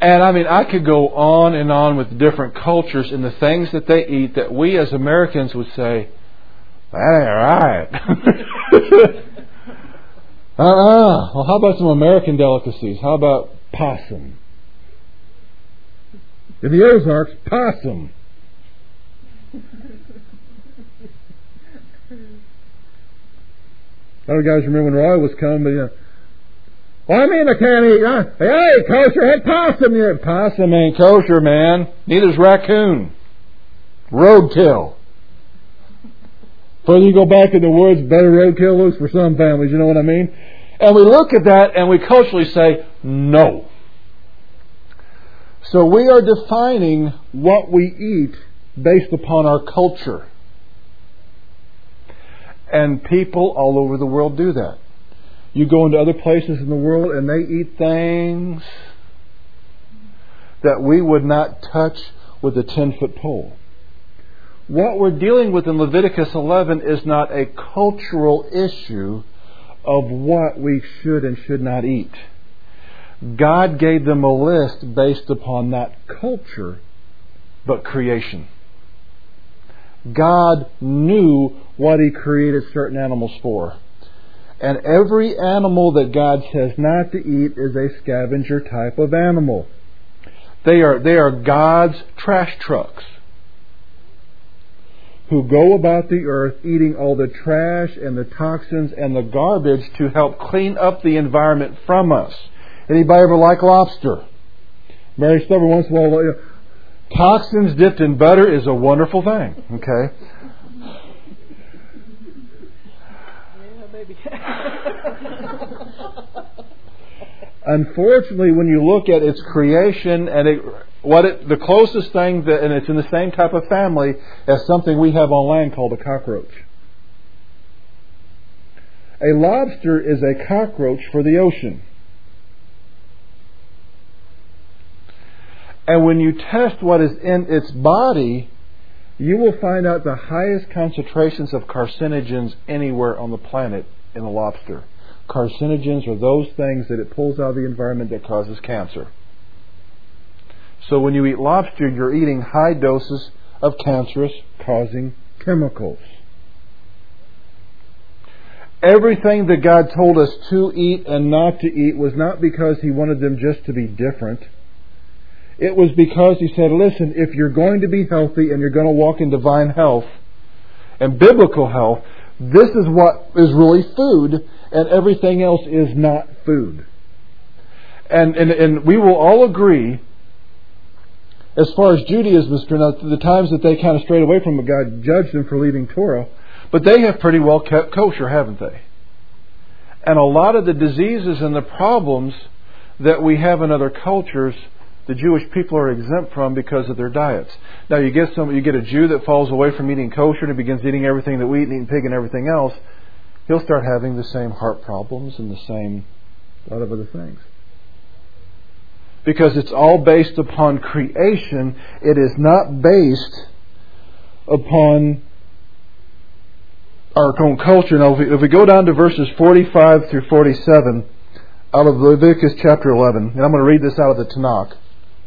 And I mean, I could go on and on with different cultures and the things that they eat that we as Americans would say, that ain't right. uh-uh. Well, how about some American delicacies? How about possum? In the Ozarks, possum. I don't know, guys, remember when Roy was coming, but you know, well, I mean, I can't eat. Uh, hey, kosher, had possum. Yeah, possum ain't kosher, man. Neither's raccoon. Roadkill. Further you go back in the woods, better roadkill looks for some families. You know what I mean? And we look at that and we culturally say, no. So we are defining what we eat based upon our culture. And people all over the world do that. You go into other places in the world and they eat things that we would not touch with a ten-foot pole. What we're dealing with in Leviticus eleven is not a cultural issue of what we should and should not eat. God gave them a list based upon that culture, but creation. God knew what He created certain animals for. And every animal that God says not to eat is a scavenger type of animal. They are, they are God's trash trucks who go about the earth eating all the trash and the toxins and the garbage to help clean up the environment from us. Anybody ever like lobster? Mary Stubber once in a while, you know, toxins dipped in butter is a wonderful thing. Okay? Unfortunately, when you look at its creation and it, what it, the closest thing that, and it's in the same type of family as something we have on land called a cockroach. A lobster is a cockroach for the ocean. And when you test what is in its body, you will find out the highest concentrations of carcinogens anywhere on the planet in a lobster. Carcinogens are those things that it pulls out of the environment that causes cancer. So when you eat lobster, you're eating high doses of cancerous causing chemicals. Everything that God told us to eat and not to eat was not because He wanted them just to be different. It was because He said, listen, if you're going to be healthy and you're going to walk in divine health and biblical health, this is what is really food, and everything else is not food. And, and, and we will all agree, as far as Judaism is concerned, the times that they kind of strayed away from it, God judged them for leaving Torah, but they have pretty well kept kosher, haven't they? And a lot of the diseases and the problems that we have in other cultures, the Jewish people are exempt from because of their diets. Now you get some, you get a Jew that falls away from eating kosher and begins eating everything that we eat and eating pig and everything else, he'll start having the same heart problems and the same lot of other things. Because it's all based upon creation. It is not based upon our own culture. Now if we, if we go down to verses forty-five through forty-seven out of Leviticus chapter eleven, and I'm going to read this out of the Tanakh.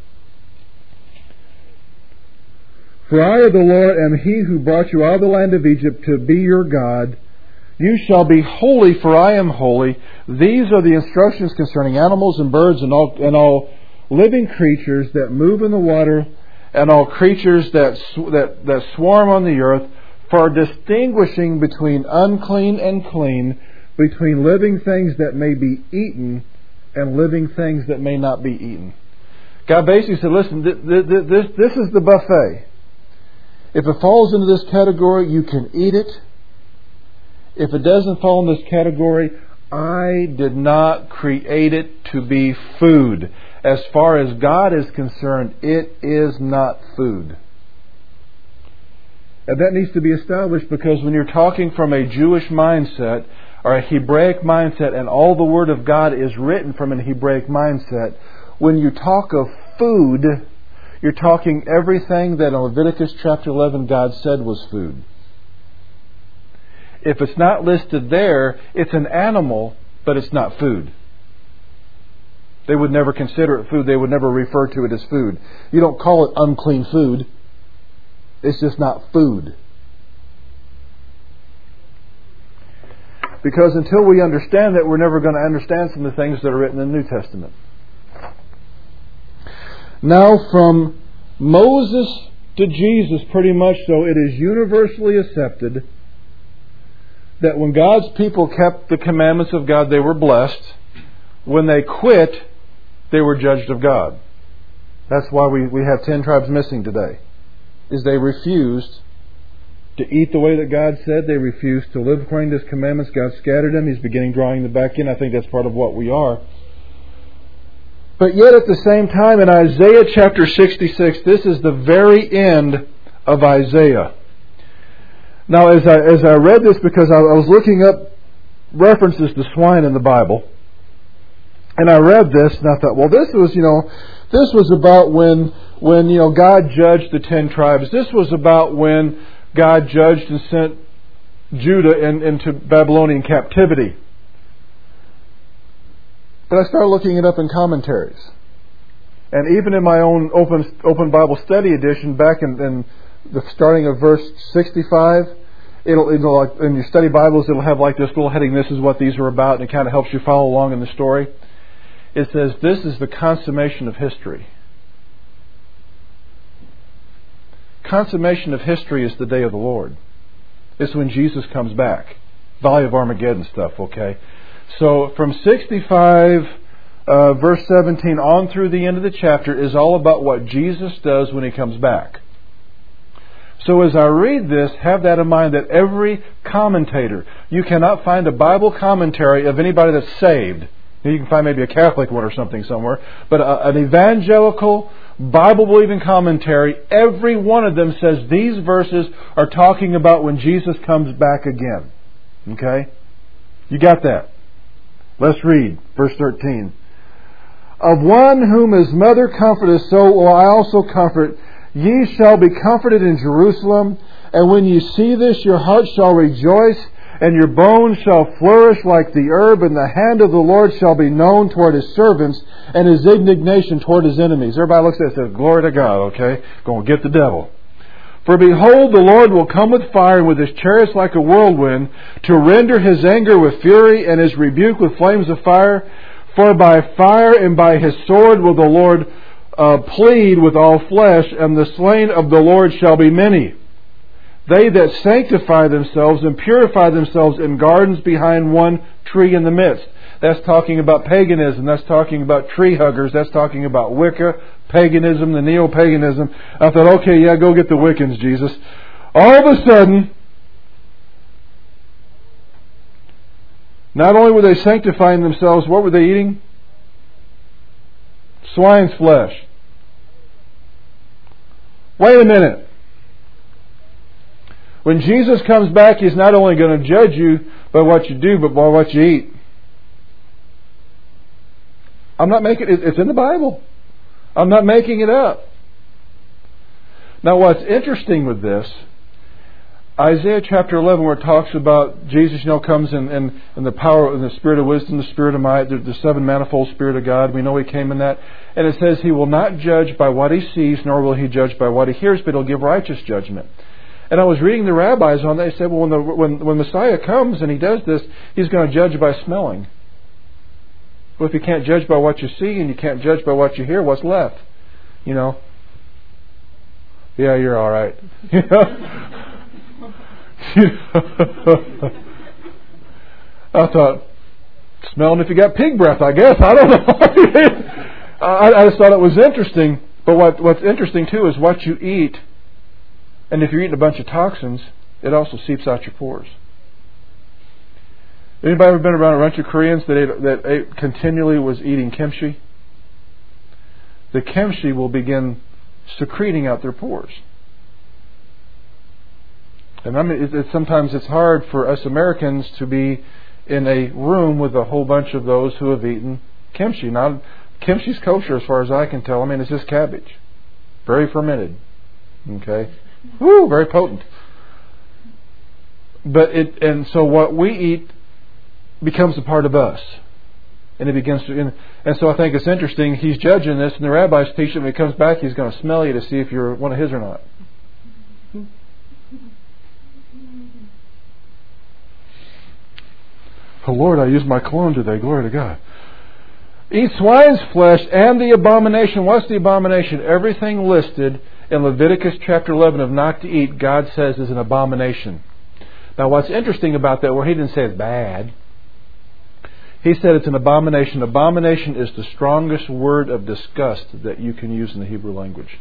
For I, the Lord, am He who brought you out of the land of Egypt to be your God. You shall be holy, for I am holy. These are the instructions concerning animals and birds and all, and all living creatures that move in the water and all creatures that, sw- that, that swarm on the earth, for distinguishing between unclean and clean, between living things that may be eaten and living things that may not be eaten. God basically said, listen, th- th- th- this, this is the buffet. If it falls into this category, you can eat it. If it doesn't fall in this category, I did not create it to be food. As far as God is concerned, it is not food. And that needs to be established, because when you're talking from a Jewish mindset or a Hebraic mindset, and all the Word of God is written from a Hebraic mindset, when you talk of food, you're talking everything that in Leviticus chapter eleven God said was food. If it's not listed there, it's an animal, but it's not food. They would never consider it food. They would never refer to it as food. You don't call it unclean food. It's just not food. Because until we understand that, we're never going to understand some of the things that are written in the New Testament. Now, from Moses to Jesus, pretty much so, it is universally accepted that when God's people kept the commandments of God, they were blessed. When they quit, they were judged of God. That's why we, we have ten tribes missing today. Is they refused to eat the way that God said. They refused to live according to His commandments. God scattered them. He's beginning drawing them back in. I think that's part of what we are. But yet at the same time, in Isaiah chapter sixty-six, this is the very end of Isaiah. Now, as I as I read this, because I, I was looking up references to swine in the Bible, and I read this, and I thought, well, this was, you know, this was about when when you know God judged the ten tribes. This was about when God judged and sent Judah in, into Babylonian captivity. But I started looking it up in commentaries. And even in my own Open Open Bible Study edition, back in, in the starting of verse sixty-five, it'll, it'll like, in your study Bibles, it'll have like this little heading, this is what these are about, and it kind of helps you follow along in the story. It says, this is the consummation of history. Consummation of history is the day of the Lord. It's when Jesus comes back. Valley of Armageddon stuff, okay? So from sixty-five, uh, verse seventeen on through the end of the chapter is all about what Jesus does when He comes back. So as I read this, have that in mind that every commentator, you cannot find a Bible commentary of anybody that's saved. You can find maybe a Catholic one or something somewhere, but a, an evangelical, Bible-believing commentary, every one of them says these verses are talking about when Jesus comes back again. Okay? You got that? Let's read verse thirteen. Of one whom his mother comforteth, so will I also comfort. Ye shall be comforted in Jerusalem. And when ye see this, your heart shall rejoice, and your bones shall flourish like the herb, and the hand of the Lord shall be known toward His servants, and His indignation toward His enemies. Everybody looks at it and says, glory to God, okay? Going to get the devil. For behold, the Lord will come with fire, and with His chariots like a whirlwind, to render His anger with fury, and His rebuke with flames of fire. For by fire and by His sword will the Lord uh, plead with all flesh, and the slain of the Lord shall be many. They that sanctify themselves and purify themselves in gardens behind one tree in the midst. That's talking about paganism. That's talking about tree huggers. That's talking about Wicca, paganism, the neo-paganism. I thought, okay, yeah, go get the Wiccans, Jesus. All of a sudden, not only were they sanctifying themselves, what were they eating? Swine's flesh. Wait a minute. When Jesus comes back, He's not only going to judge you by what you do, but by what you eat. I'm not making it, it's in the Bible. I'm not making it up. Now what's interesting with this, Isaiah chapter eleven, where it talks about Jesus, you know, comes in, in, in the power and the spirit of wisdom, the spirit of might, the, the seven manifold spirit of God. We know He came in that. And it says He will not judge by what He sees, nor will He judge by what He hears, but He'll give righteous judgment. And I was reading the rabbis on that. They said, well, when, the, when, when Messiah comes and He does this, He's going to judge by smelling. Well, if you can't judge by what you see and you can't judge by what you hear, what's left? You know? Yeah, you're all right. You know? I thought, smelling if you got pig breath, I guess. I don't know. I, I just thought it was interesting. But what, what's interesting too is what you eat. And if you're eating a bunch of toxins, it also seeps out your pores. Anybody ever been around a bunch of Koreans that ate, that ate, continually was eating kimchi? The kimchi will begin secreting out their pores. And I mean, it, it, sometimes it's hard for us Americans to be in a room with a whole bunch of those who have eaten kimchi. Now, kimchi's kosher as far as I can tell. I mean, it's just cabbage. Very fermented. Okay? Woo, very potent. But it, and so what we eat becomes a part of us. And he begins to, and, and so I think it's interesting. He's judging this, and the rabbis teach him when he comes back, he's going to smell you to see if you're one of his or not. Oh Lord, I used my cologne today. Glory to God. Eat swine's flesh and the abomination. What's the abomination? Everything listed in Leviticus chapter eleven of not to eat, God says is an abomination. Now what's interesting about that, where he didn't say it's bad. He said it's an abomination. Abomination is the strongest word of disgust that you can use in the Hebrew language.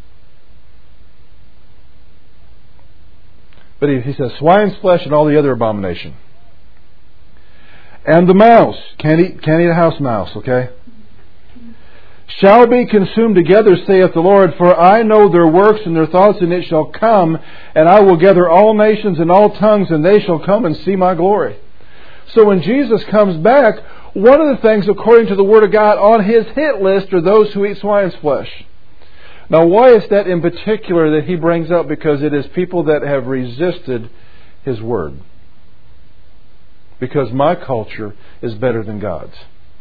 But he, he says swine's flesh and all the other abomination. And the mouse. Can't eat, can't eat a house mouse, okay? Shall be consumed together, saith the Lord, for I know their works and their thoughts, and it shall come, and I will gather all nations and all tongues, and they shall come and see my glory. So when Jesus comes back, one of the things, according to the Word of God, on His hit list are those who eat swine's flesh. Now, why is that in particular that He brings up? Because it is people that have resisted His Word. Because my culture is better than God's.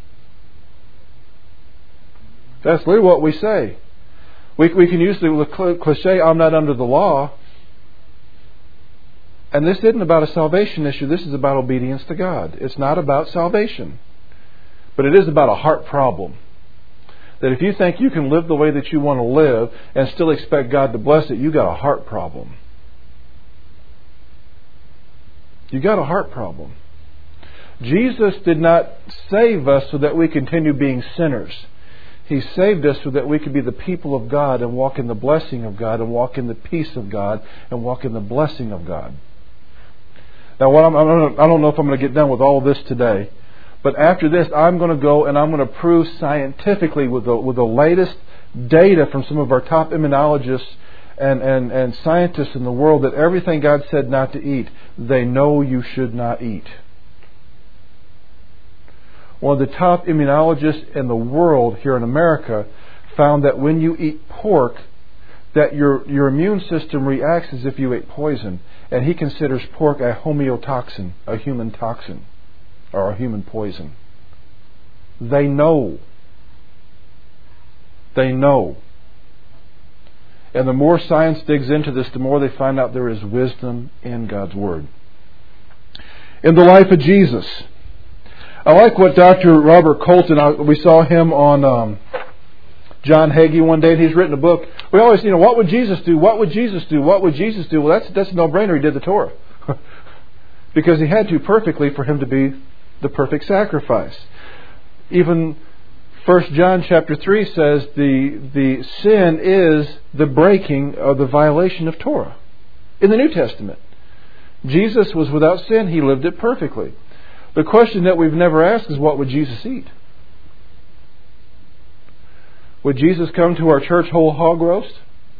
That's literally what we say. We, we can use the cliche, I'm not under the law. And this isn't about a salvation issue. This is about obedience to God. It's not about salvation. But it is about a heart problem. That if you think you can live the way that you want to live and still expect God to bless it, you got a heart problem. You got a heart problem. Jesus did not save us so that we continue being sinners. He saved us so that we could be the people of God and walk in the blessing of God and walk in the peace of God and walk in the blessing of God. Now, what I'm, I don't know if I'm going to get done with all of this today, but after this, I'm going to go and I'm going to prove scientifically with the, with the latest data from some of our top immunologists and, and, and scientists in the world that everything God said not to eat, they know you should not eat. One of the top immunologists in the world here in America found that when you eat pork, that your, your immune system reacts as if you ate poison. And he considers pork a homeotoxin, a human toxin, or a human poison. They know. They know. And the more science digs into this, the more they find out there is wisdom in God's Word. In the life of Jesus, I like what Doctor Robert Colton, we saw him on um, John Hagee one day, and he's written a book. We always, you know, what would Jesus do? What would Jesus do? What would Jesus do? Well, that's, that's a no-brainer. He did the Torah. Because he had to perfectly for him to be the perfect sacrifice. Even First John chapter three says the, the sin is the breaking of the violation of Torah. In the New Testament. Jesus was without sin. He lived it perfectly. The question that we've never asked is, what would Jesus eat? Would Jesus come to our church whole hog roast?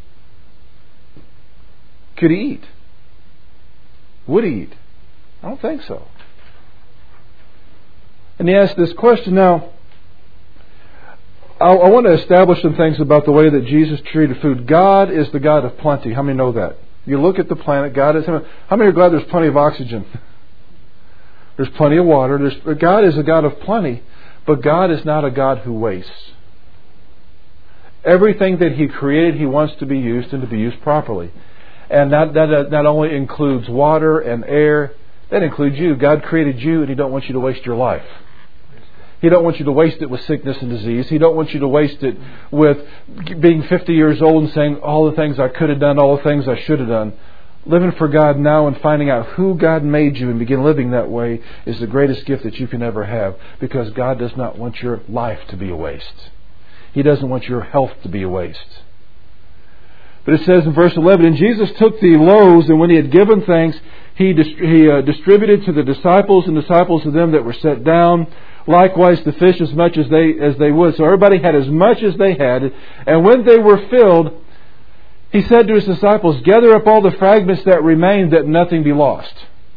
Could he eat? Would he eat? I don't think so. And he asked this question. Now, I, I want to establish some things about the way that Jesus treated food. God is the God of plenty. How many know that? You look at the planet, God is... How many are glad there's plenty of oxygen? There's plenty of water. There's, God is a God of plenty, but God is not a God who wastes. Everything that He created, He wants to be used and to be used properly. And that, that not only includes water and air, that includes you. God created you, and He don't want you to waste your life. He don't want you to waste it with sickness and disease. He don't want you to waste it with being fifty years old and saying all the things I could have done, all the things I should have done. Living for God now and finding out who God made you and begin living that way is the greatest gift that you can ever have, because God does not want your life to be a waste. He doesn't want your health to be a waste. But it says in verse eleven, and Jesus took the loaves, and when He had given thanks, He, dist- he uh, distributed to the disciples, and disciples to them that were set down. Likewise the fish as much as they as they would. So everybody had as much as they had. And when they were filled, He said to His disciples, gather up all the fragments that remain, that nothing be lost.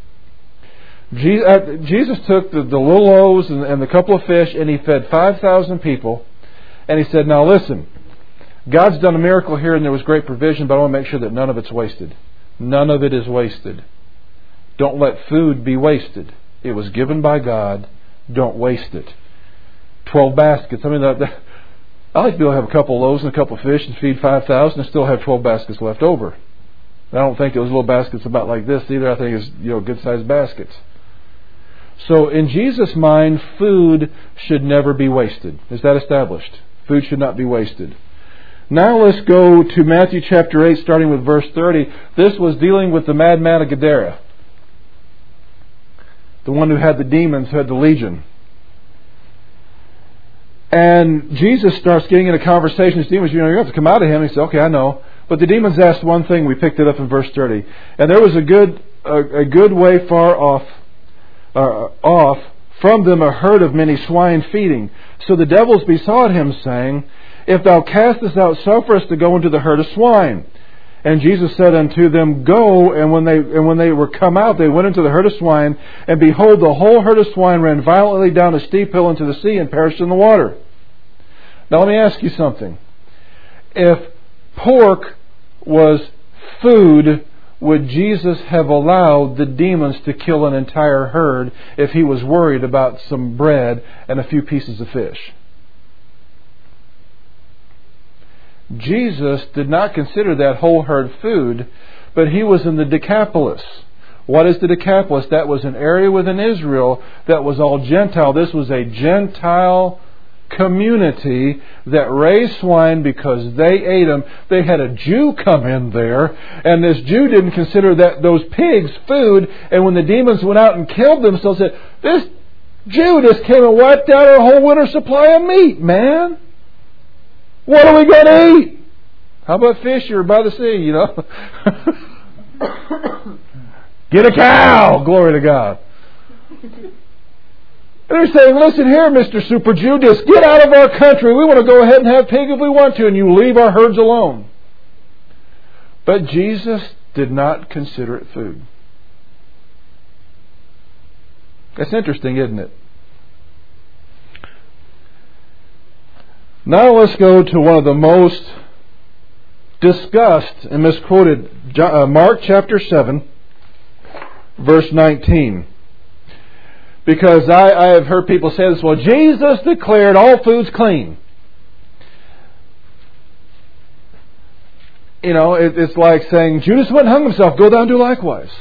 Jesus took the, the little loaves and, and the couple of fish, and He fed five thousand people. And He said, now listen, God's done a miracle here and there was great provision, but I want to make sure that none of it's wasted. None of it is wasted. Don't let food be wasted. It was given by God. Don't waste it. twelve baskets. I mean, the, the, I like to be able to have a couple of loaves and a couple of fish and feed five thousand and still have twelve baskets left over. I don't think those little baskets about like this either. I think it's, you know, good-sized baskets. So in Jesus' mind, food should never be wasted. Is that established? Food should not be wasted. Now let's go to Matthew chapter eight, starting with verse thirty. This was dealing with the madman of Gadara, the one who had the demons, who had the legion. And Jesus starts getting in a conversation with demons. You know, you have to come out of him. He says, okay, I know. But the demons asked one thing. We picked it up in verse thirty. And there was a good a, a good way far off, uh, off from them a herd of many swine feeding. So the devils besought him, saying, If thou castest out, suffer us to go into the herd of swine. And Jesus said unto them, Go. And when they and when they were come out, they went into the herd of swine. And behold, the whole herd of swine ran violently down a steep hill into the sea and perished in the water. Now let me ask you something. If pork was food, would Jesus have allowed the demons to kill an entire herd if he was worried about some bread and a few pieces of fish? Jesus did not consider that whole herd food, but he was in the Decapolis. What is the Decapolis? That was an area within Israel that was all Gentile. This was a Gentile community that raised swine because they ate them. They had a Jew come in there, and this Jew didn't consider that those pigs food, and when the demons went out and killed themselves, said, this Jew just came and wiped out our whole winter supply of meat, man. What are we going to eat? How about fish or by the sea, you know? Get a cow! Glory to God. And they're saying, listen here, Mister Super Jew, just get out of our country. We want to go ahead and have pig if we want to, and you leave our herds alone. But Jesus did not consider it food. That's interesting, isn't it? Now let's go to one of the most discussed and misquoted, Mark chapter seven, verse nineteen. Because I, I have heard people say this, well, Jesus declared all foods clean. You know, it, it's like saying, Judas went and hung himself, go down and do likewise.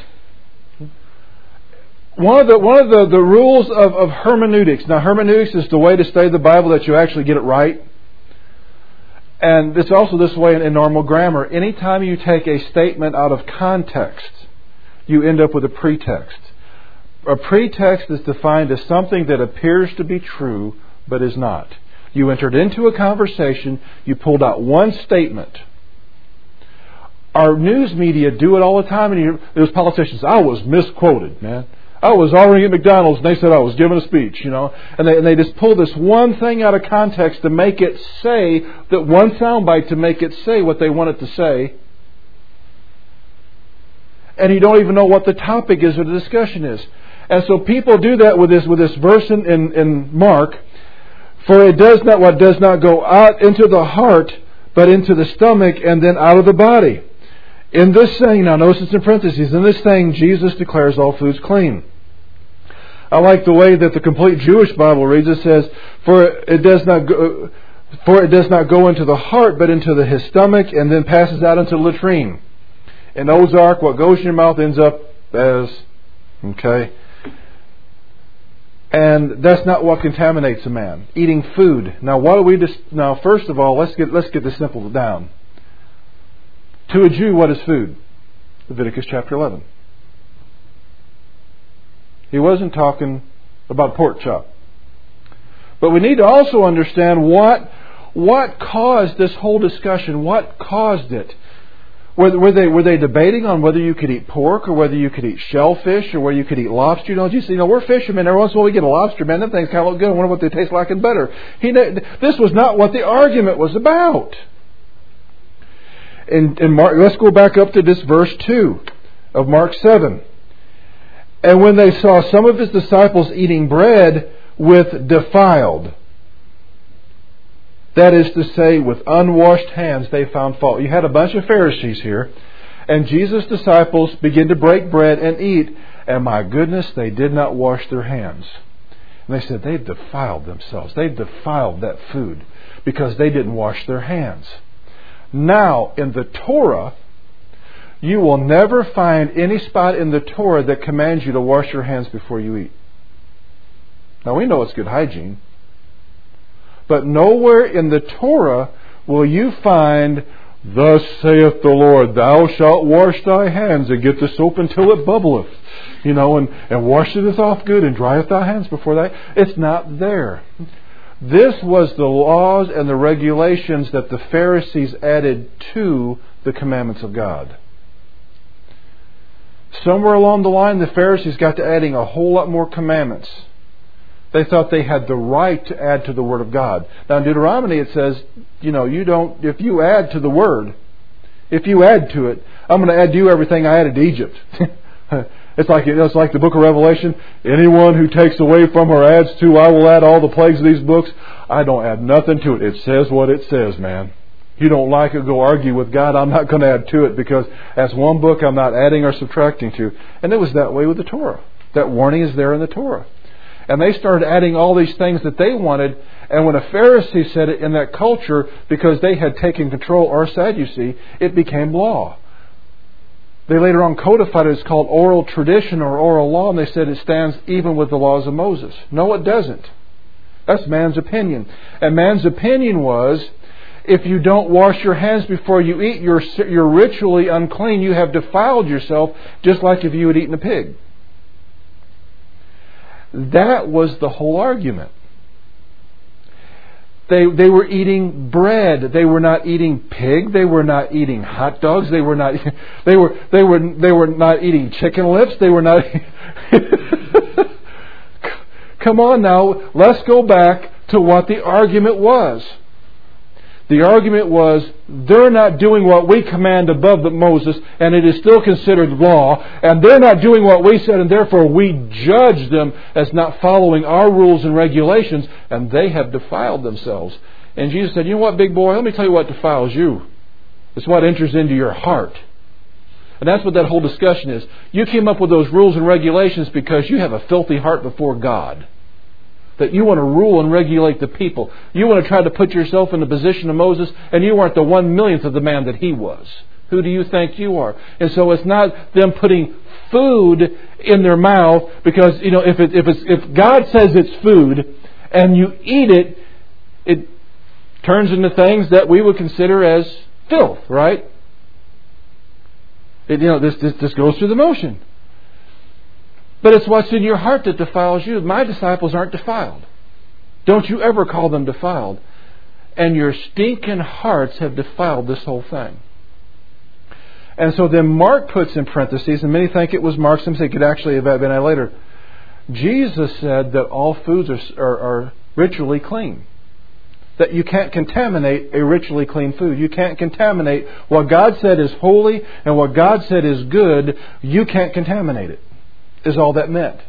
One of the one of the, the rules of, of hermeneutics. Now, hermeneutics is the way to study the Bible that you actually get it right. And it's also this way in, in normal grammar. Anytime you take a statement out of context, you end up with a pretext. A pretext is defined as something that appears to be true, but is not. You entered into a conversation, you pulled out one statement. Our news media do it all the time, and you, those politicians, I was misquoted, man. I was already at McDonald's and they said I was giving a speech, you know. And they, and they just pull this one thing out of context to make it say, that one soundbite to make it say what they want it to say. And you don't even know what the topic is or the discussion is. And so people do that with this with this verse in, in, in Mark. For it does not what does not go out into the heart, but into the stomach and then out of the body. In this saying, now notice it's in parentheses, in this saying Jesus declares all foods clean. I like the way that the complete Jewish Bible reads. It says, for it does not go, for it does not go into the heart, but into the, his stomach, and then passes out into the latrine. In Ozark, what goes in your mouth ends up as, okay. And that's not what contaminates a man. Eating food. Now, what do we just? Now, first of all, let's get let's get this simple down. To a Jew, what is food? Leviticus chapter eleven. He wasn't talking about pork chop. But we need to also understand what what caused this whole discussion. What caused it? Were, were they were they debating on whether you could eat pork or whether you could eat shellfish or whether you could eat lobster? You know, you see, you know, we're fishermen. Every once in a while we get a lobster, man. Them things kind of look good. I wonder what they taste like and better. He, this was not what the argument was about. In, in Mark, let's go back up to this verse two of Mark seven. And when they saw some of his disciples eating bread with defiled, that is to say, with unwashed hands, they found fault. You had a bunch of Pharisees here, and Jesus' disciples begin to break bread and eat, and my goodness, they did not wash their hands. And they said they've defiled themselves. They've defiled that food because they didn't wash their hands. Now, in the Torah, you will never find any spot in the Torah that commands you to wash your hands before you eat. Now, we know it's good hygiene. But nowhere in the Torah will you find, "Thus saith the Lord, thou shalt wash thy hands, and get the soap until it bubbleth, you know, and, and wash it off good, and drieth thy hands before thy..." It's not there. This was the laws and the regulations that the Pharisees added to the commandments of God. Somewhere along the line, the Pharisees got to adding a whole lot more commandments. They thought they had the right to add to the Word of God. Now in Deuteronomy it says, you know, you don't, if you add to the Word, if you add to it, I'm going to add to you everything I added to Egypt. It's like, you know, it's like the book of Revelation. Anyone who takes away from or adds to, I will add all the plagues of these books. I don't add nothing to it. It says what it says, man. You don't like it, go argue with God. I'm not going to add to it because that's one book I'm not adding or subtracting to. And it was that way with the Torah. That warning is there in the Torah. And they started adding all these things that they wanted. And when a Pharisee said it in that culture, because they had taken control, or a Sadducee, it became law. They later on codified it. It's called oral tradition or oral law. And they said it stands even with the laws of Moses. No, it doesn't. That's man's opinion. And man's opinion was, if you don't wash your hands before you eat, you're, you're ritually unclean. You have defiled yourself just like if you had eaten a pig. That was the whole argument. They, they were eating bread. They were not eating pig. They were not eating hot dogs. They were not. They were. They were. They were not eating chicken lips. They were not. Come on now. Let's go back to what the argument was. The argument was, they're not doing what we command above the Moses, and it is still considered law, and they're not doing what we said, and therefore we judge them as not following our rules and regulations, and they have defiled themselves. And Jesus said, you know what, big boy, let me tell you what defiles you. It's what enters into your heart. And that's what that whole discussion is. You came up with those rules and regulations because you have a filthy heart before God. That you want to rule and regulate the people. You want to try to put yourself in the position of Moses, and you aren't the one millionth of the man that he was. Who do you think you are? And so it's not them putting food in their mouth, because you know if it, if it's, if God says it's food and you eat it, it turns into things that we would consider as filth, right? It, you know this, this this goes through the motion. But it's what's in your heart that defiles you. My disciples aren't defiled. Don't you ever call them defiled. And your stinking hearts have defiled this whole thing. And so then Mark puts in parentheses, and many think it was Mark, some say it could actually have been added later. Jesus said that all foods are, are, are ritually clean. That you can't contaminate a ritually clean food. You can't contaminate what God said is holy and what God said is good. You can't contaminate it. Is all that meant.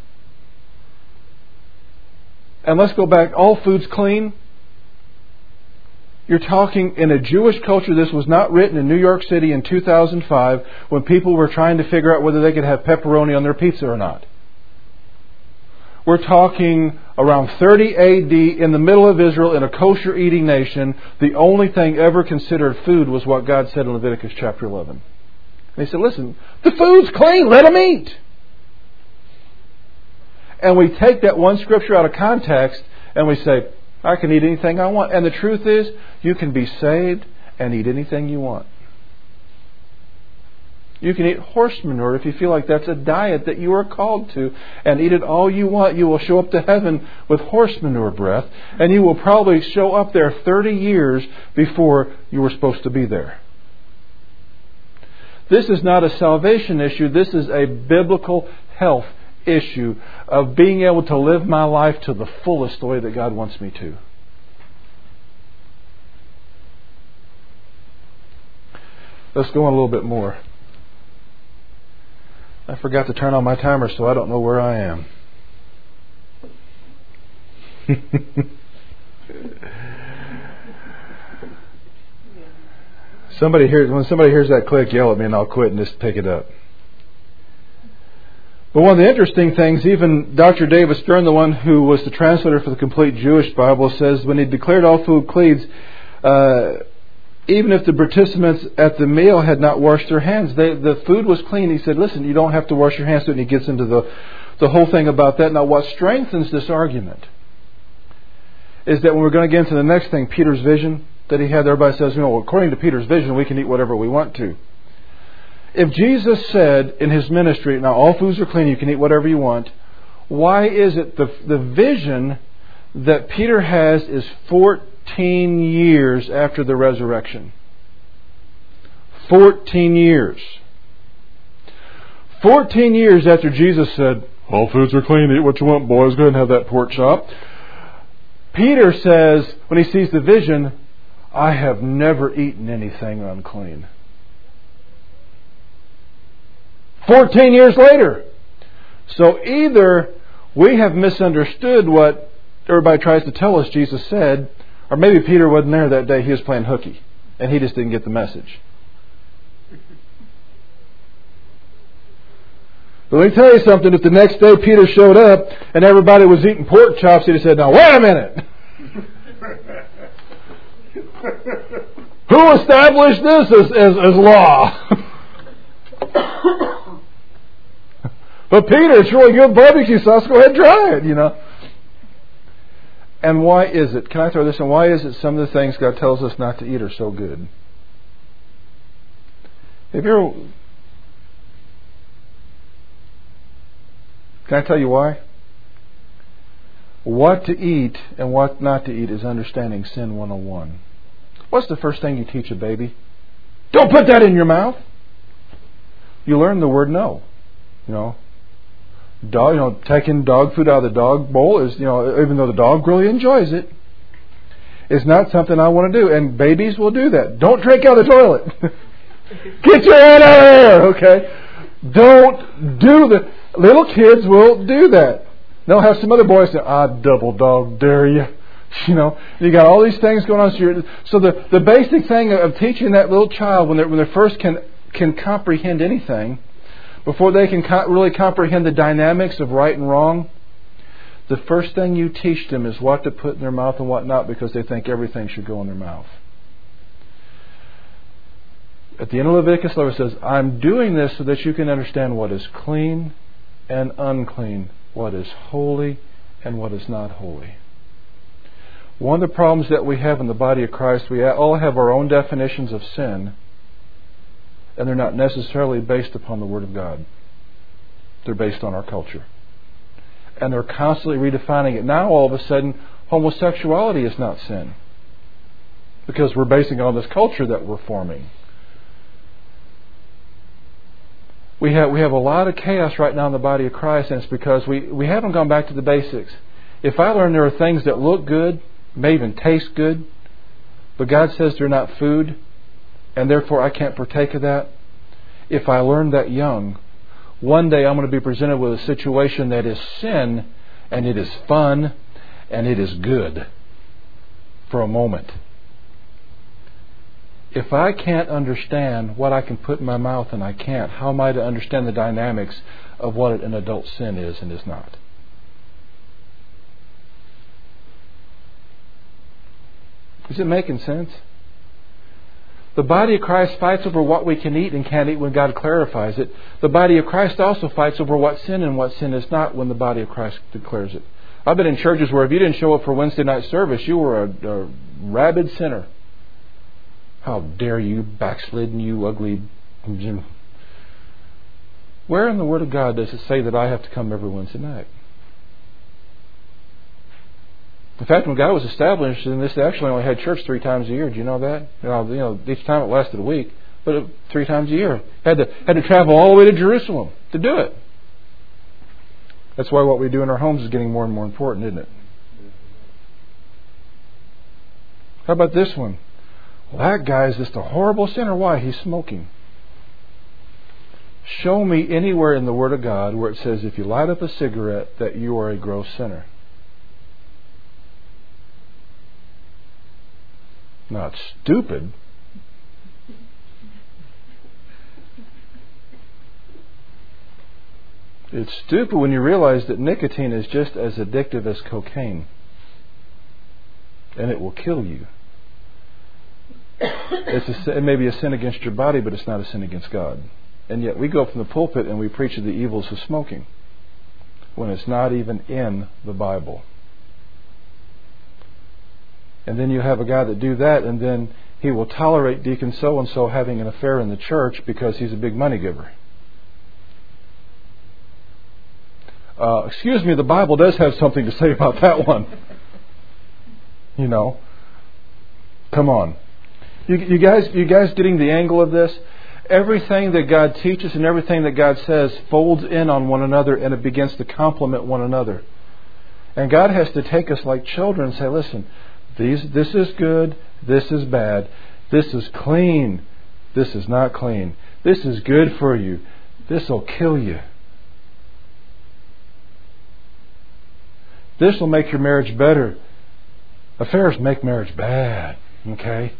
And let's go back. All food's clean. You're talking in a Jewish culture. This was not written in New York City in two thousand five when people were trying to figure out whether they could have pepperoni on their pizza or not. We're talking around thirty A D in the middle of Israel in a kosher eating nation. The only thing ever considered food was what God said in Leviticus chapter eleven. And He said, listen, the food's clean. Let them eat. And we take that one scripture out of context and we say, I can eat anything I want. And the truth is, you can be saved and eat anything you want. You can eat horse manure if you feel like that's a diet that you are called to, and eat it all you want. You will show up to heaven with horse manure breath, and you will probably show up there thirty years before you were supposed to be there. This is not a salvation issue. This is a biblical health issue of being able to live my life to the fullest the way that God wants me to. Let's go on a little bit more. I forgot to turn on my timer, so I don't know where I am. Somebody hears, when somebody hears that click, yell at me and I'll quit and just pick it up. But one of the interesting things, even Doctor David Stern, the one who was the translator for the complete Jewish Bible, says when he declared all food clean, uh, even if the participants at the meal had not washed their hands, they, the food was clean. He said, listen, you don't have to wash your hands. And he gets into the, the whole thing about that. Now, what strengthens this argument is that when we're going to get into the next thing, Peter's vision that he had, everybody says, you know, according to Peter's vision, we can eat whatever we want to. If Jesus said in His ministry, now all foods are clean, you can eat whatever you want, why is it the, the vision that Peter has is fourteen years after the resurrection? fourteen years. fourteen years after Jesus said, all foods are clean, eat what you want, boys, go ahead and have that pork chop. Peter says, when he sees the vision, I have never eaten anything unclean. fourteen years later. So either we have misunderstood what everybody tries to tell us Jesus said, or maybe Peter wasn't there that day. He was playing hooky, and he just didn't get the message. But let me tell you something. If the next day Peter showed up and everybody was eating pork chops, he'd have said, now wait a minute. Who established this as, as, as law? But Peter, it's really good barbecue sauce. Go ahead and try it, you know. And why is it? Can I throw this in? Why is it some of the things God tells us not to eat are so good? If you're, can I tell you why? What to eat and what not to eat is understanding sin one oh one. What's the first thing you teach a baby? Don't put that in your mouth. You learn the word no. You know, dog. You know, taking dog food out of the dog bowl is, you know, even though the dog really enjoys it, is not something I want to do. And babies will do that. Don't drink out of the toilet. Get your head out of there. Okay. Don't do the. Little kids will do that. They'll have some other boys say, "I double dog dare you." You know, you got all these things going on. So, you're, so the the basic thing of teaching that little child when they when they first can can comprehend anything, before they can co- really comprehend the dynamics of right and wrong, the first thing you teach them is what to put in their mouth and what not, because they think everything should go in their mouth. At the end of Leviticus, the Lord says, I'm doing this so that you can understand what is clean and unclean, what is holy and what is not holy. One of the problems that we have in the body of Christ, we all have our own definitions of sin, and they're not necessarily based upon the Word of God. They're based on our culture. And they're constantly redefining it. Now all of a sudden, homosexuality is not sin, because we're basing it on this culture that we're forming. We have we have a lot of chaos right now in the body of Christ, and it's because we, we haven't gone back to the basics. If I learn there are things that look good, may even taste good, but God says they're not food, and therefore I can't partake of that. If I learn that young, one day I'm going to be presented with a situation that is sin, and it is fun, and it is good for a moment. If I can't understand what I can put in my mouth and I can't, how am I to understand the dynamics of what an adult sin is and is not? Is it making sense? The body of Christ fights over what we can eat and can't eat when God clarifies it. The body of Christ also fights over what sin and what sin is not when the body of Christ declares it. I've been in churches where if you didn't show up for Wednesday night service, you were a, a rabid sinner. How dare you, backslidden, you ugly... Where in the Word of God does it say that I have to come every Wednesday night? In fact, when God was established, and this actually only had church three times a year. Do you know that? You know, you know each time it lasted a week, but it, three times a year. Had to had to travel all the way to Jerusalem to do it. That's why what we do in our homes is getting more and more important, isn't it? How about this one? Well, that guy is just a horrible sinner. Why? He's smoking. Show me anywhere in the Word of God where it says if you light up a cigarette that you are a gross sinner. Not stupid. It's stupid when you realize that nicotine is just as addictive as cocaine. And it will kill you. It's a, it may be a sin against your body, but it's not a sin against God. And yet we go from the pulpit and we preach of the evils of smoking when it's not even in the Bible. And then you have a guy that do that, and then he will tolerate Deacon so-and-so having an affair in the church because he's a big money giver. Uh, excuse me, the Bible does have something to say about that one. You know. Come on. You, you guys, you guys getting the angle of this? Everything that God teaches and everything that God says folds in on one another, and it begins to complement one another. And God has to take us like children and say, listen, these, this is good, this is bad, this is clean, this is not clean, this is good for you, this will kill you. This will make your marriage better. Affairs make marriage bad. Okay?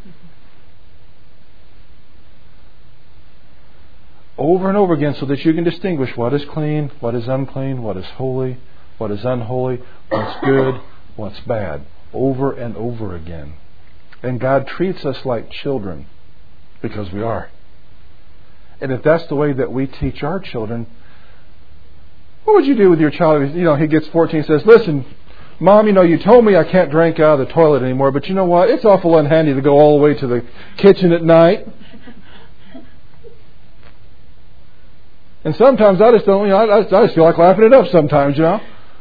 Over and over again so that you can distinguish what is clean, what is unclean, what is holy, what is unholy, what's good, what's bad. Over and over again. And God treats us like children because we are. And if that's the way that we teach our children, what would you do with your child? You know, he gets fourteen and says, listen, Mom, you know, you told me I can't drink out of the toilet anymore, but you know what? It's awful unhandy to go all the way to the kitchen at night. And sometimes I just don't, you know, I, I just feel like laughing it up sometimes, you know.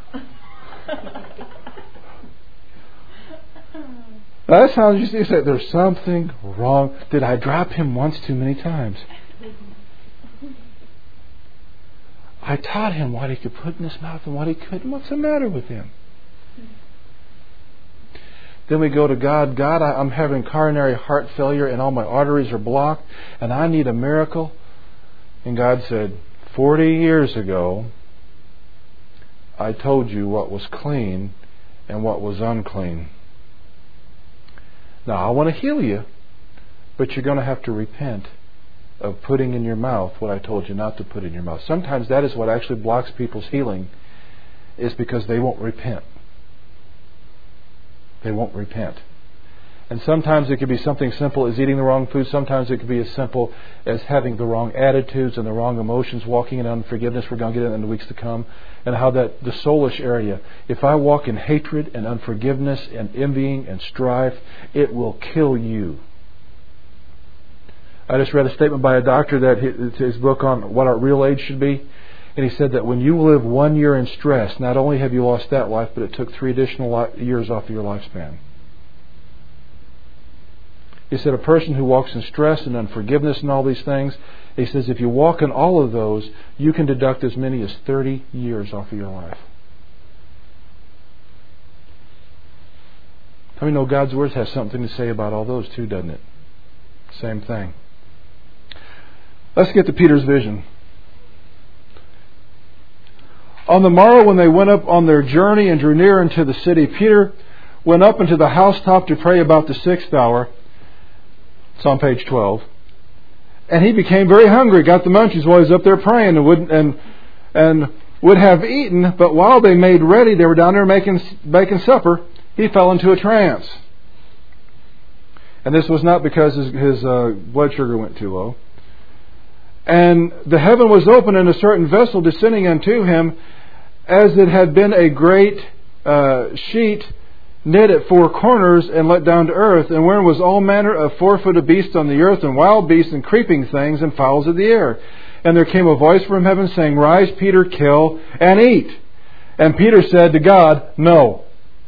That's how you say, there's something wrong. Did I drop him once too many times? I taught him what he could put in his mouth and what he couldn't. What's the matter with him? Then we go to God. God, I, I'm having coronary heart failure and all my arteries are blocked and I need a miracle. And God said, forty years ago, I told you what was clean and what was unclean. Now, I want to heal you, but you're going to have to repent of putting in your mouth what I told you not to put in your mouth. Sometimes that is what actually blocks people's healing, is because they won't repent. They won't repent. And sometimes it could be something simple as eating the wrong food. Sometimes it could be as simple as having the wrong attitudes and the wrong emotions, walking in unforgiveness. We're going to get into in the weeks to come. And how that the soulish area, if I walk in hatred and unforgiveness and envying and strife, it will kill you. I just read a statement by a doctor that his, his book on what our real age should be. And he said that when you live one year in stress, not only have you lost that life, but it took three additional li- years off of your lifespan. He said a person who walks in stress and unforgiveness and all these things, he says if you walk in all of those, you can deduct as many as thirty years off of your life. How many know God's Word has something to say about all those too, doesn't it? Same thing. Let's get to Peter's vision. On the morrow when they went up on their journey and drew near unto the city, Peter went up into the housetop to pray about the sixth hour. It's on page twelve. And he became very hungry, got the munchies while he was up there praying, and would and and would have eaten, but while they made ready, they were down there making making supper, he fell into a trance. And this was not because his, his uh, blood sugar went too low. And the heaven was open, and a certain vessel descending unto him, as it had been a great uh, sheet knit at four corners and let down to earth, and wherein was all manner of four-footed beasts on the earth, and wild beasts, and creeping things, and fowls of the air. And there came a voice from heaven saying, Rise, Peter, kill, and eat. And Peter said to God, No.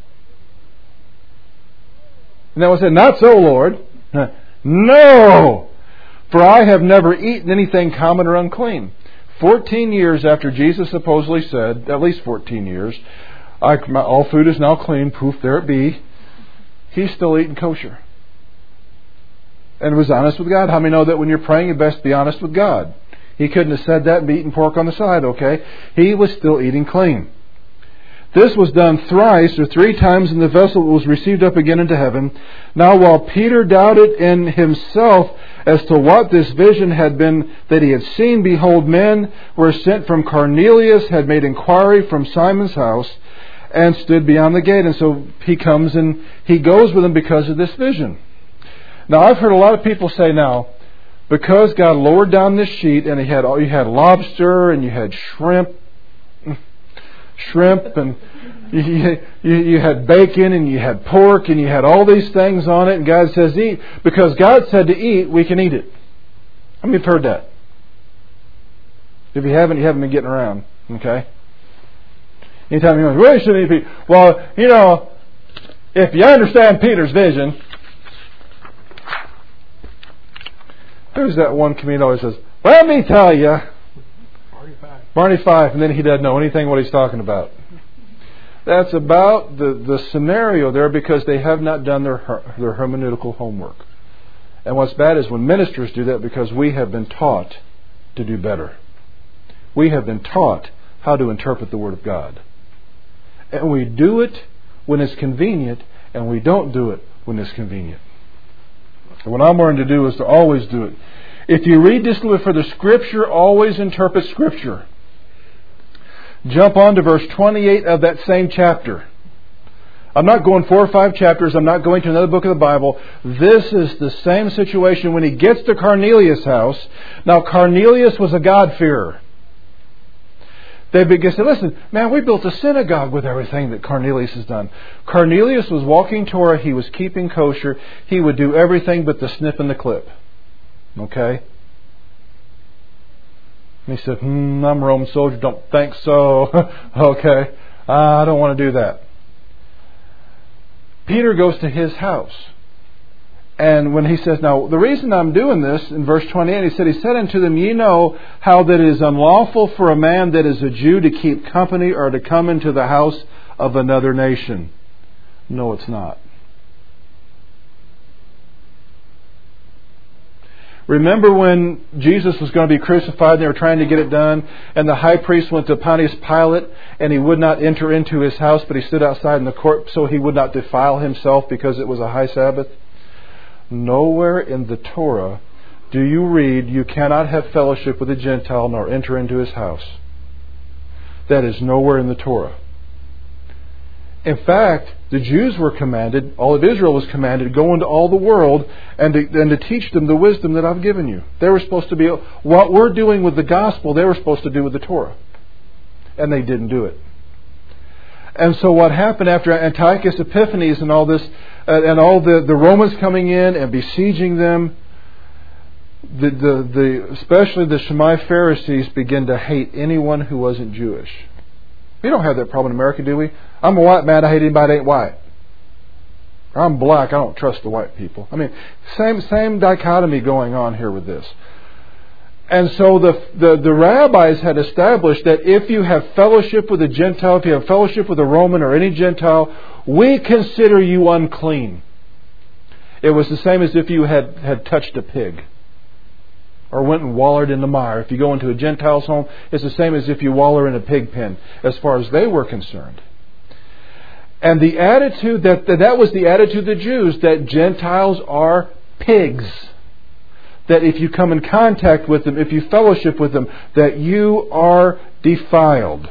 And that was said, Not so, Lord. No! For I have never eaten anything common or unclean. Fourteen years after Jesus supposedly said, at least fourteen years, I, my, all food is now clean, poof, there it be. He's still eating kosher. And was honest with God. How many know that when you're praying, you best be honest with God? He couldn't have said that and be eating pork on the side, okay? He was still eating clean. This was done thrice or three times, and the vessel was received up again into heaven. Now while Peter doubted in himself as to what this vision had been that he had seen. Behold, men were sent from Cornelius, had made inquiry from Simon's house, and stood beyond the gate. And so he comes and he goes with them because of this vision. Now, I've heard a lot of people say now, because God lowered down this sheet and he had you had lobster and you had shrimp, shrimp and you, you, you had bacon and you had pork and you had all these things on it, and God says eat. Because God said to eat, we can eat it. How many have heard that? If you haven't, you haven't been getting around. Okay? Anytime you go, really shouldn't eat. Well, you know, if you understand Peter's vision, there's that one comedian always says, let me tell you. Barney Fife. Barney Fife, and then he doesn't know anything what he's talking about. That's about the, the scenario there, because they have not done their their hermeneutical homework. And what's bad is when ministers do that, because we have been taught to do better. We have been taught how to interpret the Word of God. And we do it when it's convenient, and we don't do it when it's convenient. And what I'm learning to do is to always do it. If you read this for the Scripture, always interpret Scripture. Jump on to verse twenty-eight of that same chapter. I'm not going four or five chapters. I'm not going to another book of the Bible. This is the same situation when he gets to Cornelius' house. Now, Cornelius was a God-fearer. They begin to say, listen, man, we built a synagogue with everything that Cornelius has done. Cornelius was walking Torah. He was keeping kosher. He would do everything but the snip and the clip. Okay? And he said, hmm, I'm a Roman soldier. Don't think so. Okay. Uh, I don't want to do that. Peter goes to his house. And when he says, now, the reason I'm doing this, in verse twenty-eight, he said, he said unto them, ye know how that it is unlawful for a man that is a Jew to keep company or to come into the house of another nation. No, it's not. Remember when Jesus was going to be crucified and they were trying to get it done, and the high priest went to Pontius Pilate and he would not enter into his house, but he stood outside in the court so he would not defile himself because it was a high Sabbath? Nowhere in the Torah do you read you cannot have fellowship with a Gentile nor enter into his house. That is nowhere in the Torah. In fact, the Jews were commanded, all of Israel was commanded to go into all the world and to, and to teach them the wisdom that I've given you. They were supposed to be, what we're doing with the gospel, they were supposed to do with the Torah. And they didn't do it. And so what happened after Antiochus Epiphanes and all this, uh, and all the, the Romans coming in and besieging them, the, the, the, especially the Shammai Pharisees began to hate anyone who wasn't Jewish. We don't have that problem in America, do we? I'm a white man, I hate anybody that ain't white. Or I'm black, I don't trust the white people. I mean, same same dichotomy going on here with this. And so the, the, the rabbis had established that if you have fellowship with a Gentile, if you have fellowship with a Roman or any Gentile, we consider you unclean. It was the same as if you had, had touched a pig. Or went and wallered in the mire. If you go into a Gentile's home, it's the same as if you waller in a pig pen, as far as they were concerned. And the attitude, that that was the attitude of the Jews, that Gentiles are pigs. That if you come in contact with them, if you fellowship with them, that you are defiled.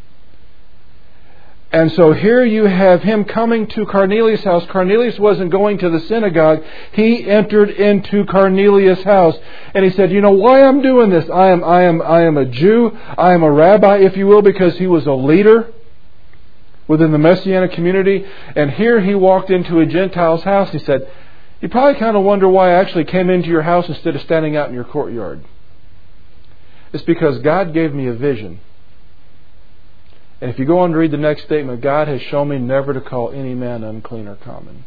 And so here you have him coming to Cornelius' house. Cornelius wasn't going to the synagogue. He entered into Cornelius' house. And he said, you know why I'm doing this? I am, I am, I am a Jew. I am a rabbi, if you will, because he was a leader within the Messianic community. And here he walked into a Gentile's house. He said, you probably kind of wonder why I actually came into your house instead of standing out in your courtyard. It's because God gave me a vision. And if you go on to read the next statement, God has shown me never to call any man unclean or common.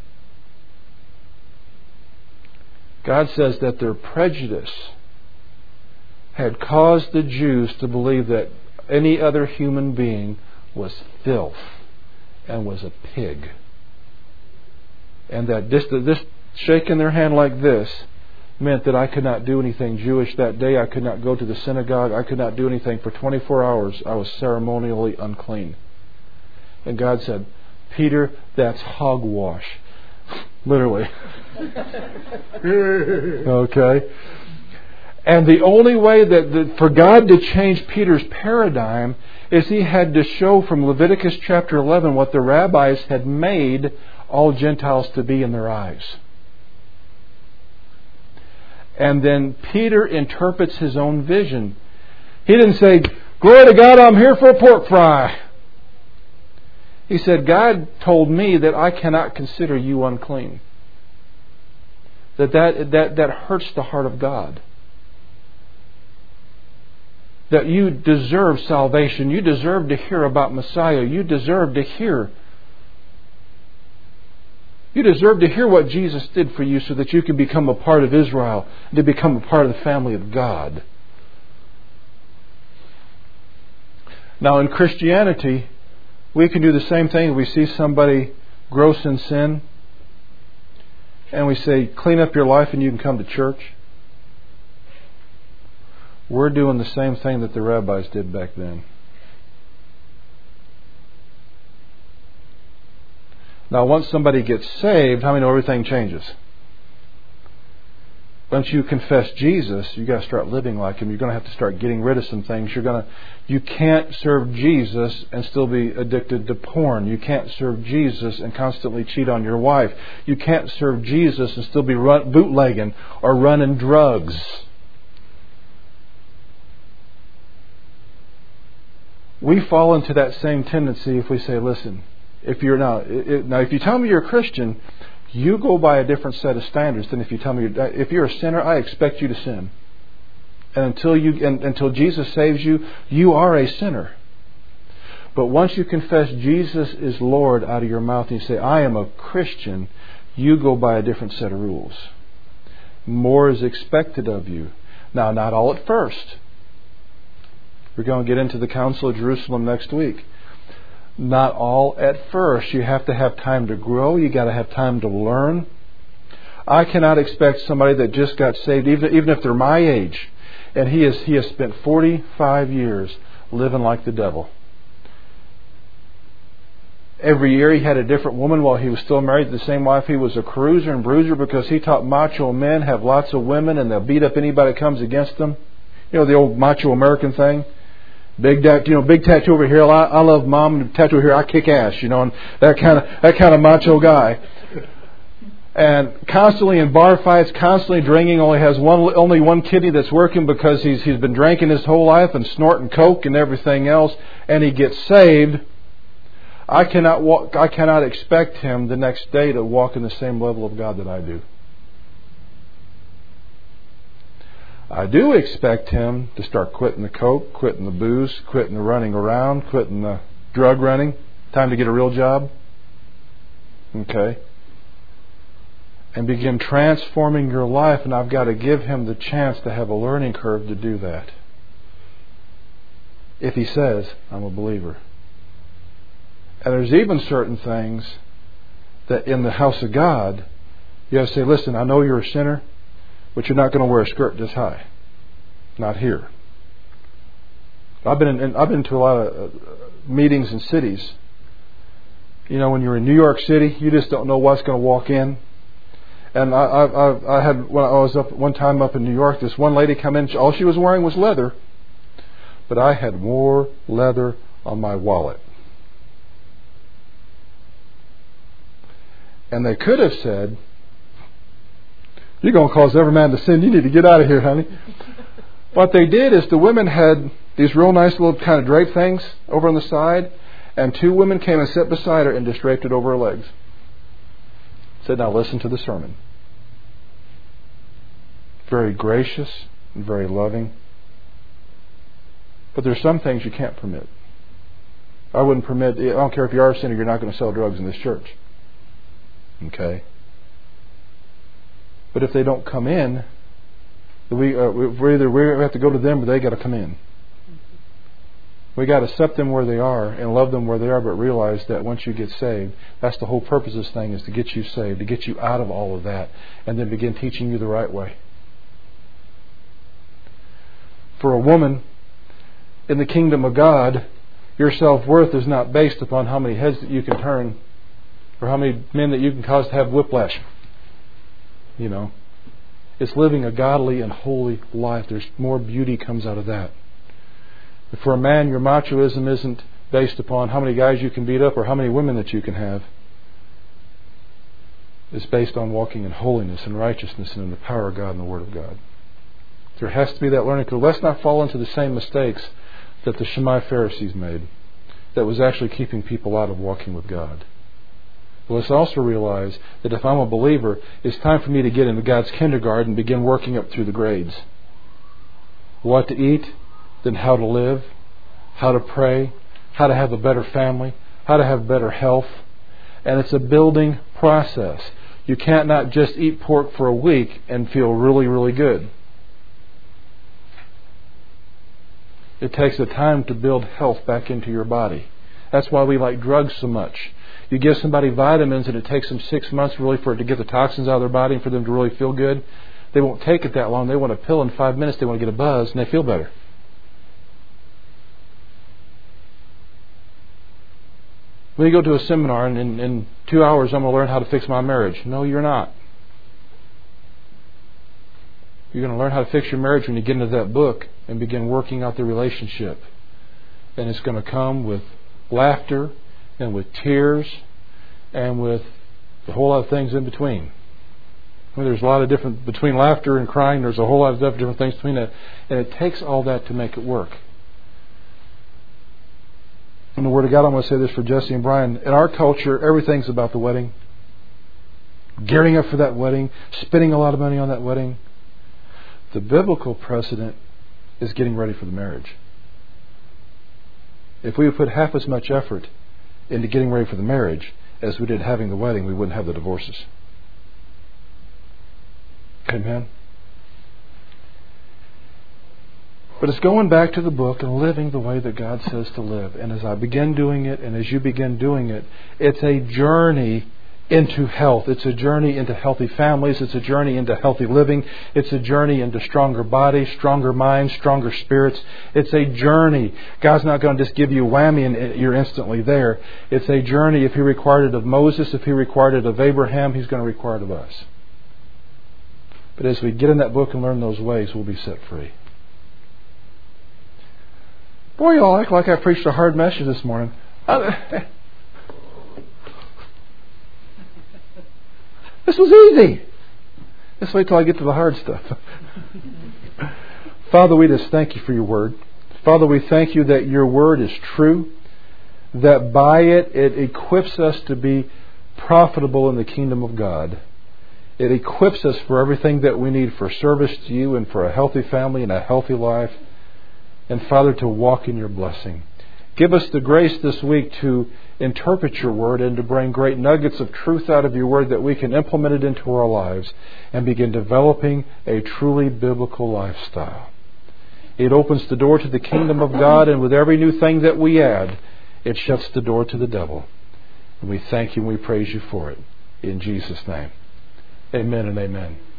God says that their prejudice had caused the Jews to believe that any other human being was filth and was a pig. And that this, this shaking their hand like this meant that I could not do anything Jewish that day. I could not go to the synagogue. I could not do anything. For twenty-four hours, I was ceremonially unclean. And God said, Peter, that's hogwash. Literally. Okay. And the only way that, that for God to change Peter's paradigm is he had to show from Leviticus chapter eleven what the rabbis had made all Gentiles to be in their eyes. And then Peter interprets his own vision. He didn't say, "Glory to God, I'm here for a pork fry." He said, "God told me that I cannot consider you unclean." That that, that, that hurts the heart of God. That you deserve salvation. You deserve to hear about Messiah. You deserve to hear. You deserve to hear what Jesus did for you so that you can become a part of Israel, to become a part of the family of God. Now in Christianity, we can do the same thing. We see somebody gross in sin, and we say, "Clean up your life and you can come to church." We're doing the same thing that the rabbis did back then. Now, once somebody gets saved, how many know everything changes? Once you confess Jesus, you've got to start living like Him. You're going to have to start getting rid of some things. You're going to, you can't serve Jesus and still be addicted to porn. You can't serve Jesus and constantly cheat on your wife. You can't serve Jesus and still be run, bootlegging or running drugs. We fall into that same tendency if we say, "Listen, if you're now, it, now if you tell me you're a Christian, you go by a different set of standards than if you tell me you're, if you're a sinner, I expect you to sin. And until you, and, until Jesus saves you, you are a sinner. But once you confess Jesus is Lord out of your mouth and you say, I am a Christian, you go by a different set of rules. More is expected of you. Now, not all at first. We're going to get into the Council of Jerusalem next week. Not all at first. You have to have time to grow. You got to have time to learn. I cannot expect somebody that just got saved, even even if they're my age, and he has he has spent forty-five years living like the devil. Every year he had a different woman while he was still married to the same wife. He was a cruiser and bruiser because he taught macho men have lots of women and they'll beat up anybody that comes against them. You know, the old macho American thing. Big, you know, big tattoo over here. I, I love mom. Tattoo here. I kick ass. You know, and that kind of that kind of macho guy. And constantly in bar fights, constantly drinking. Only has one, only one kidney that's working because he's he's been drinking his whole life and snorting coke and everything else. And he gets saved. I cannot walk. I cannot expect him the next day to walk in the same level of God that I do. I do expect him to start quitting the coke, quitting the booze, quitting the running around, quitting the drug running. Time to get a real job. Okay. And begin transforming your life, and I've got to give him the chance to have a learning curve to do that. If he says, I'm a believer. And there's even certain things that in the house of God, you have to say, listen, I know you're a sinner, but you're not going to wear a skirt this high. Not here. I've been in, I've been to a lot of meetings in cities. You know, when you're in New York City, you just don't know what's going to walk in. And I, I, I had when I was up one time up in New York, this one lady come in. All she was wearing was leather, but I had more leather on my wallet. And they could have said, "You're going to cause every man to sin. You need to get out of here, honey." What they did is the women had these real nice little kind of drape things over on the side, and two women came and sat beside her and just draped it over her legs. Said, now listen to the sermon. Very gracious and very loving. But there's some things you can't permit. I wouldn't permit, I don't care if you are a sinner, you're not going to sell drugs in this church. Okay? But if they don't come in, we uh, we're either we have to go to them or they got to come in. We got to accept them where they are and love them where they are, but realize that once you get saved, that's the whole purpose of this thing, is to get you saved, to get you out of all of that, and then begin teaching you the right way. For a woman in the kingdom of God, your self-worth is not based upon how many heads that you can turn or how many men that you can cause to have whiplash. you know. It's living a godly and holy life. There's more beauty comes out of that. But for a man, your machoism isn't based upon how many guys you can beat up or how many women that you can have. It's based on walking in holiness and righteousness and in the power of God and the Word of God. There has to be that learning. Let's not fall into the same mistakes that the Shammai Pharisees made, that was actually keeping people out of walking with God. But let's also realize that if I'm a believer, it's time for me to get into God's kindergarten and begin working up through the grades. What to eat, then how to live, how to pray, how to have a better family, how to have better health. And it's a building process. You can't not just eat pork for a week and feel really, really good. It takes a time to build health back into your body. That's why we like drugs so much. You give somebody vitamins and it takes them six months really for it to get the toxins out of their body and for them to really feel good. They won't take it that long. They want a pill in five minutes. They want to get a buzz and they feel better. When you go to a seminar and in, in two hours I'm going to learn how to fix my marriage. No, you're not. You're going to learn how to fix your marriage when you get into that book and begin working out the relationship. And it's going to come with laughter and with tears and with a whole lot of things in between. I mean, there's a lot of different, between laughter and crying, there's a whole lot of different things between that. And it takes all that to make it work. In the Word of God, I'm going to say this for Jesse and Brian. In our culture, everything's about the wedding. Gearing up for that wedding. Spending a lot of money on that wedding. The biblical precedent is getting ready for the marriage. If we would put half as much effort into getting ready for the marriage as we did having the wedding, we wouldn't have the divorces. Amen? But it's going back to the book and living the way that God says to live. And as I begin doing it, and as you begin doing it, it's a journey into health. It's a journey into healthy families. It's a journey into healthy living. It's a journey into stronger bodies, stronger minds, stronger spirits. It's a journey. God's not going to just give you a whammy and you're instantly there. It's a journey. If He required it of Moses, if He required it of Abraham, He's going to require it of us. But as we get in that book and learn those ways, we'll be set free. Boy, y'all act like I preached a hard message this morning. This was easy. Let's wait till I get to the hard stuff. Father, we just thank You for Your Word. Father, we thank You that Your Word is true, that by it, it equips us to be profitable in the kingdom of God. It equips us for everything that we need for service to You and for a healthy family and a healthy life. And Father, to walk in Your blessing. Give us the grace this week to interpret Your Word and to bring great nuggets of truth out of Your Word that we can implement it into our lives and begin developing a truly biblical lifestyle. It opens the door to the kingdom of God, and with every new thing that we add, it shuts the door to the devil. And we thank You and we praise You for it. In Jesus' name. Amen and amen.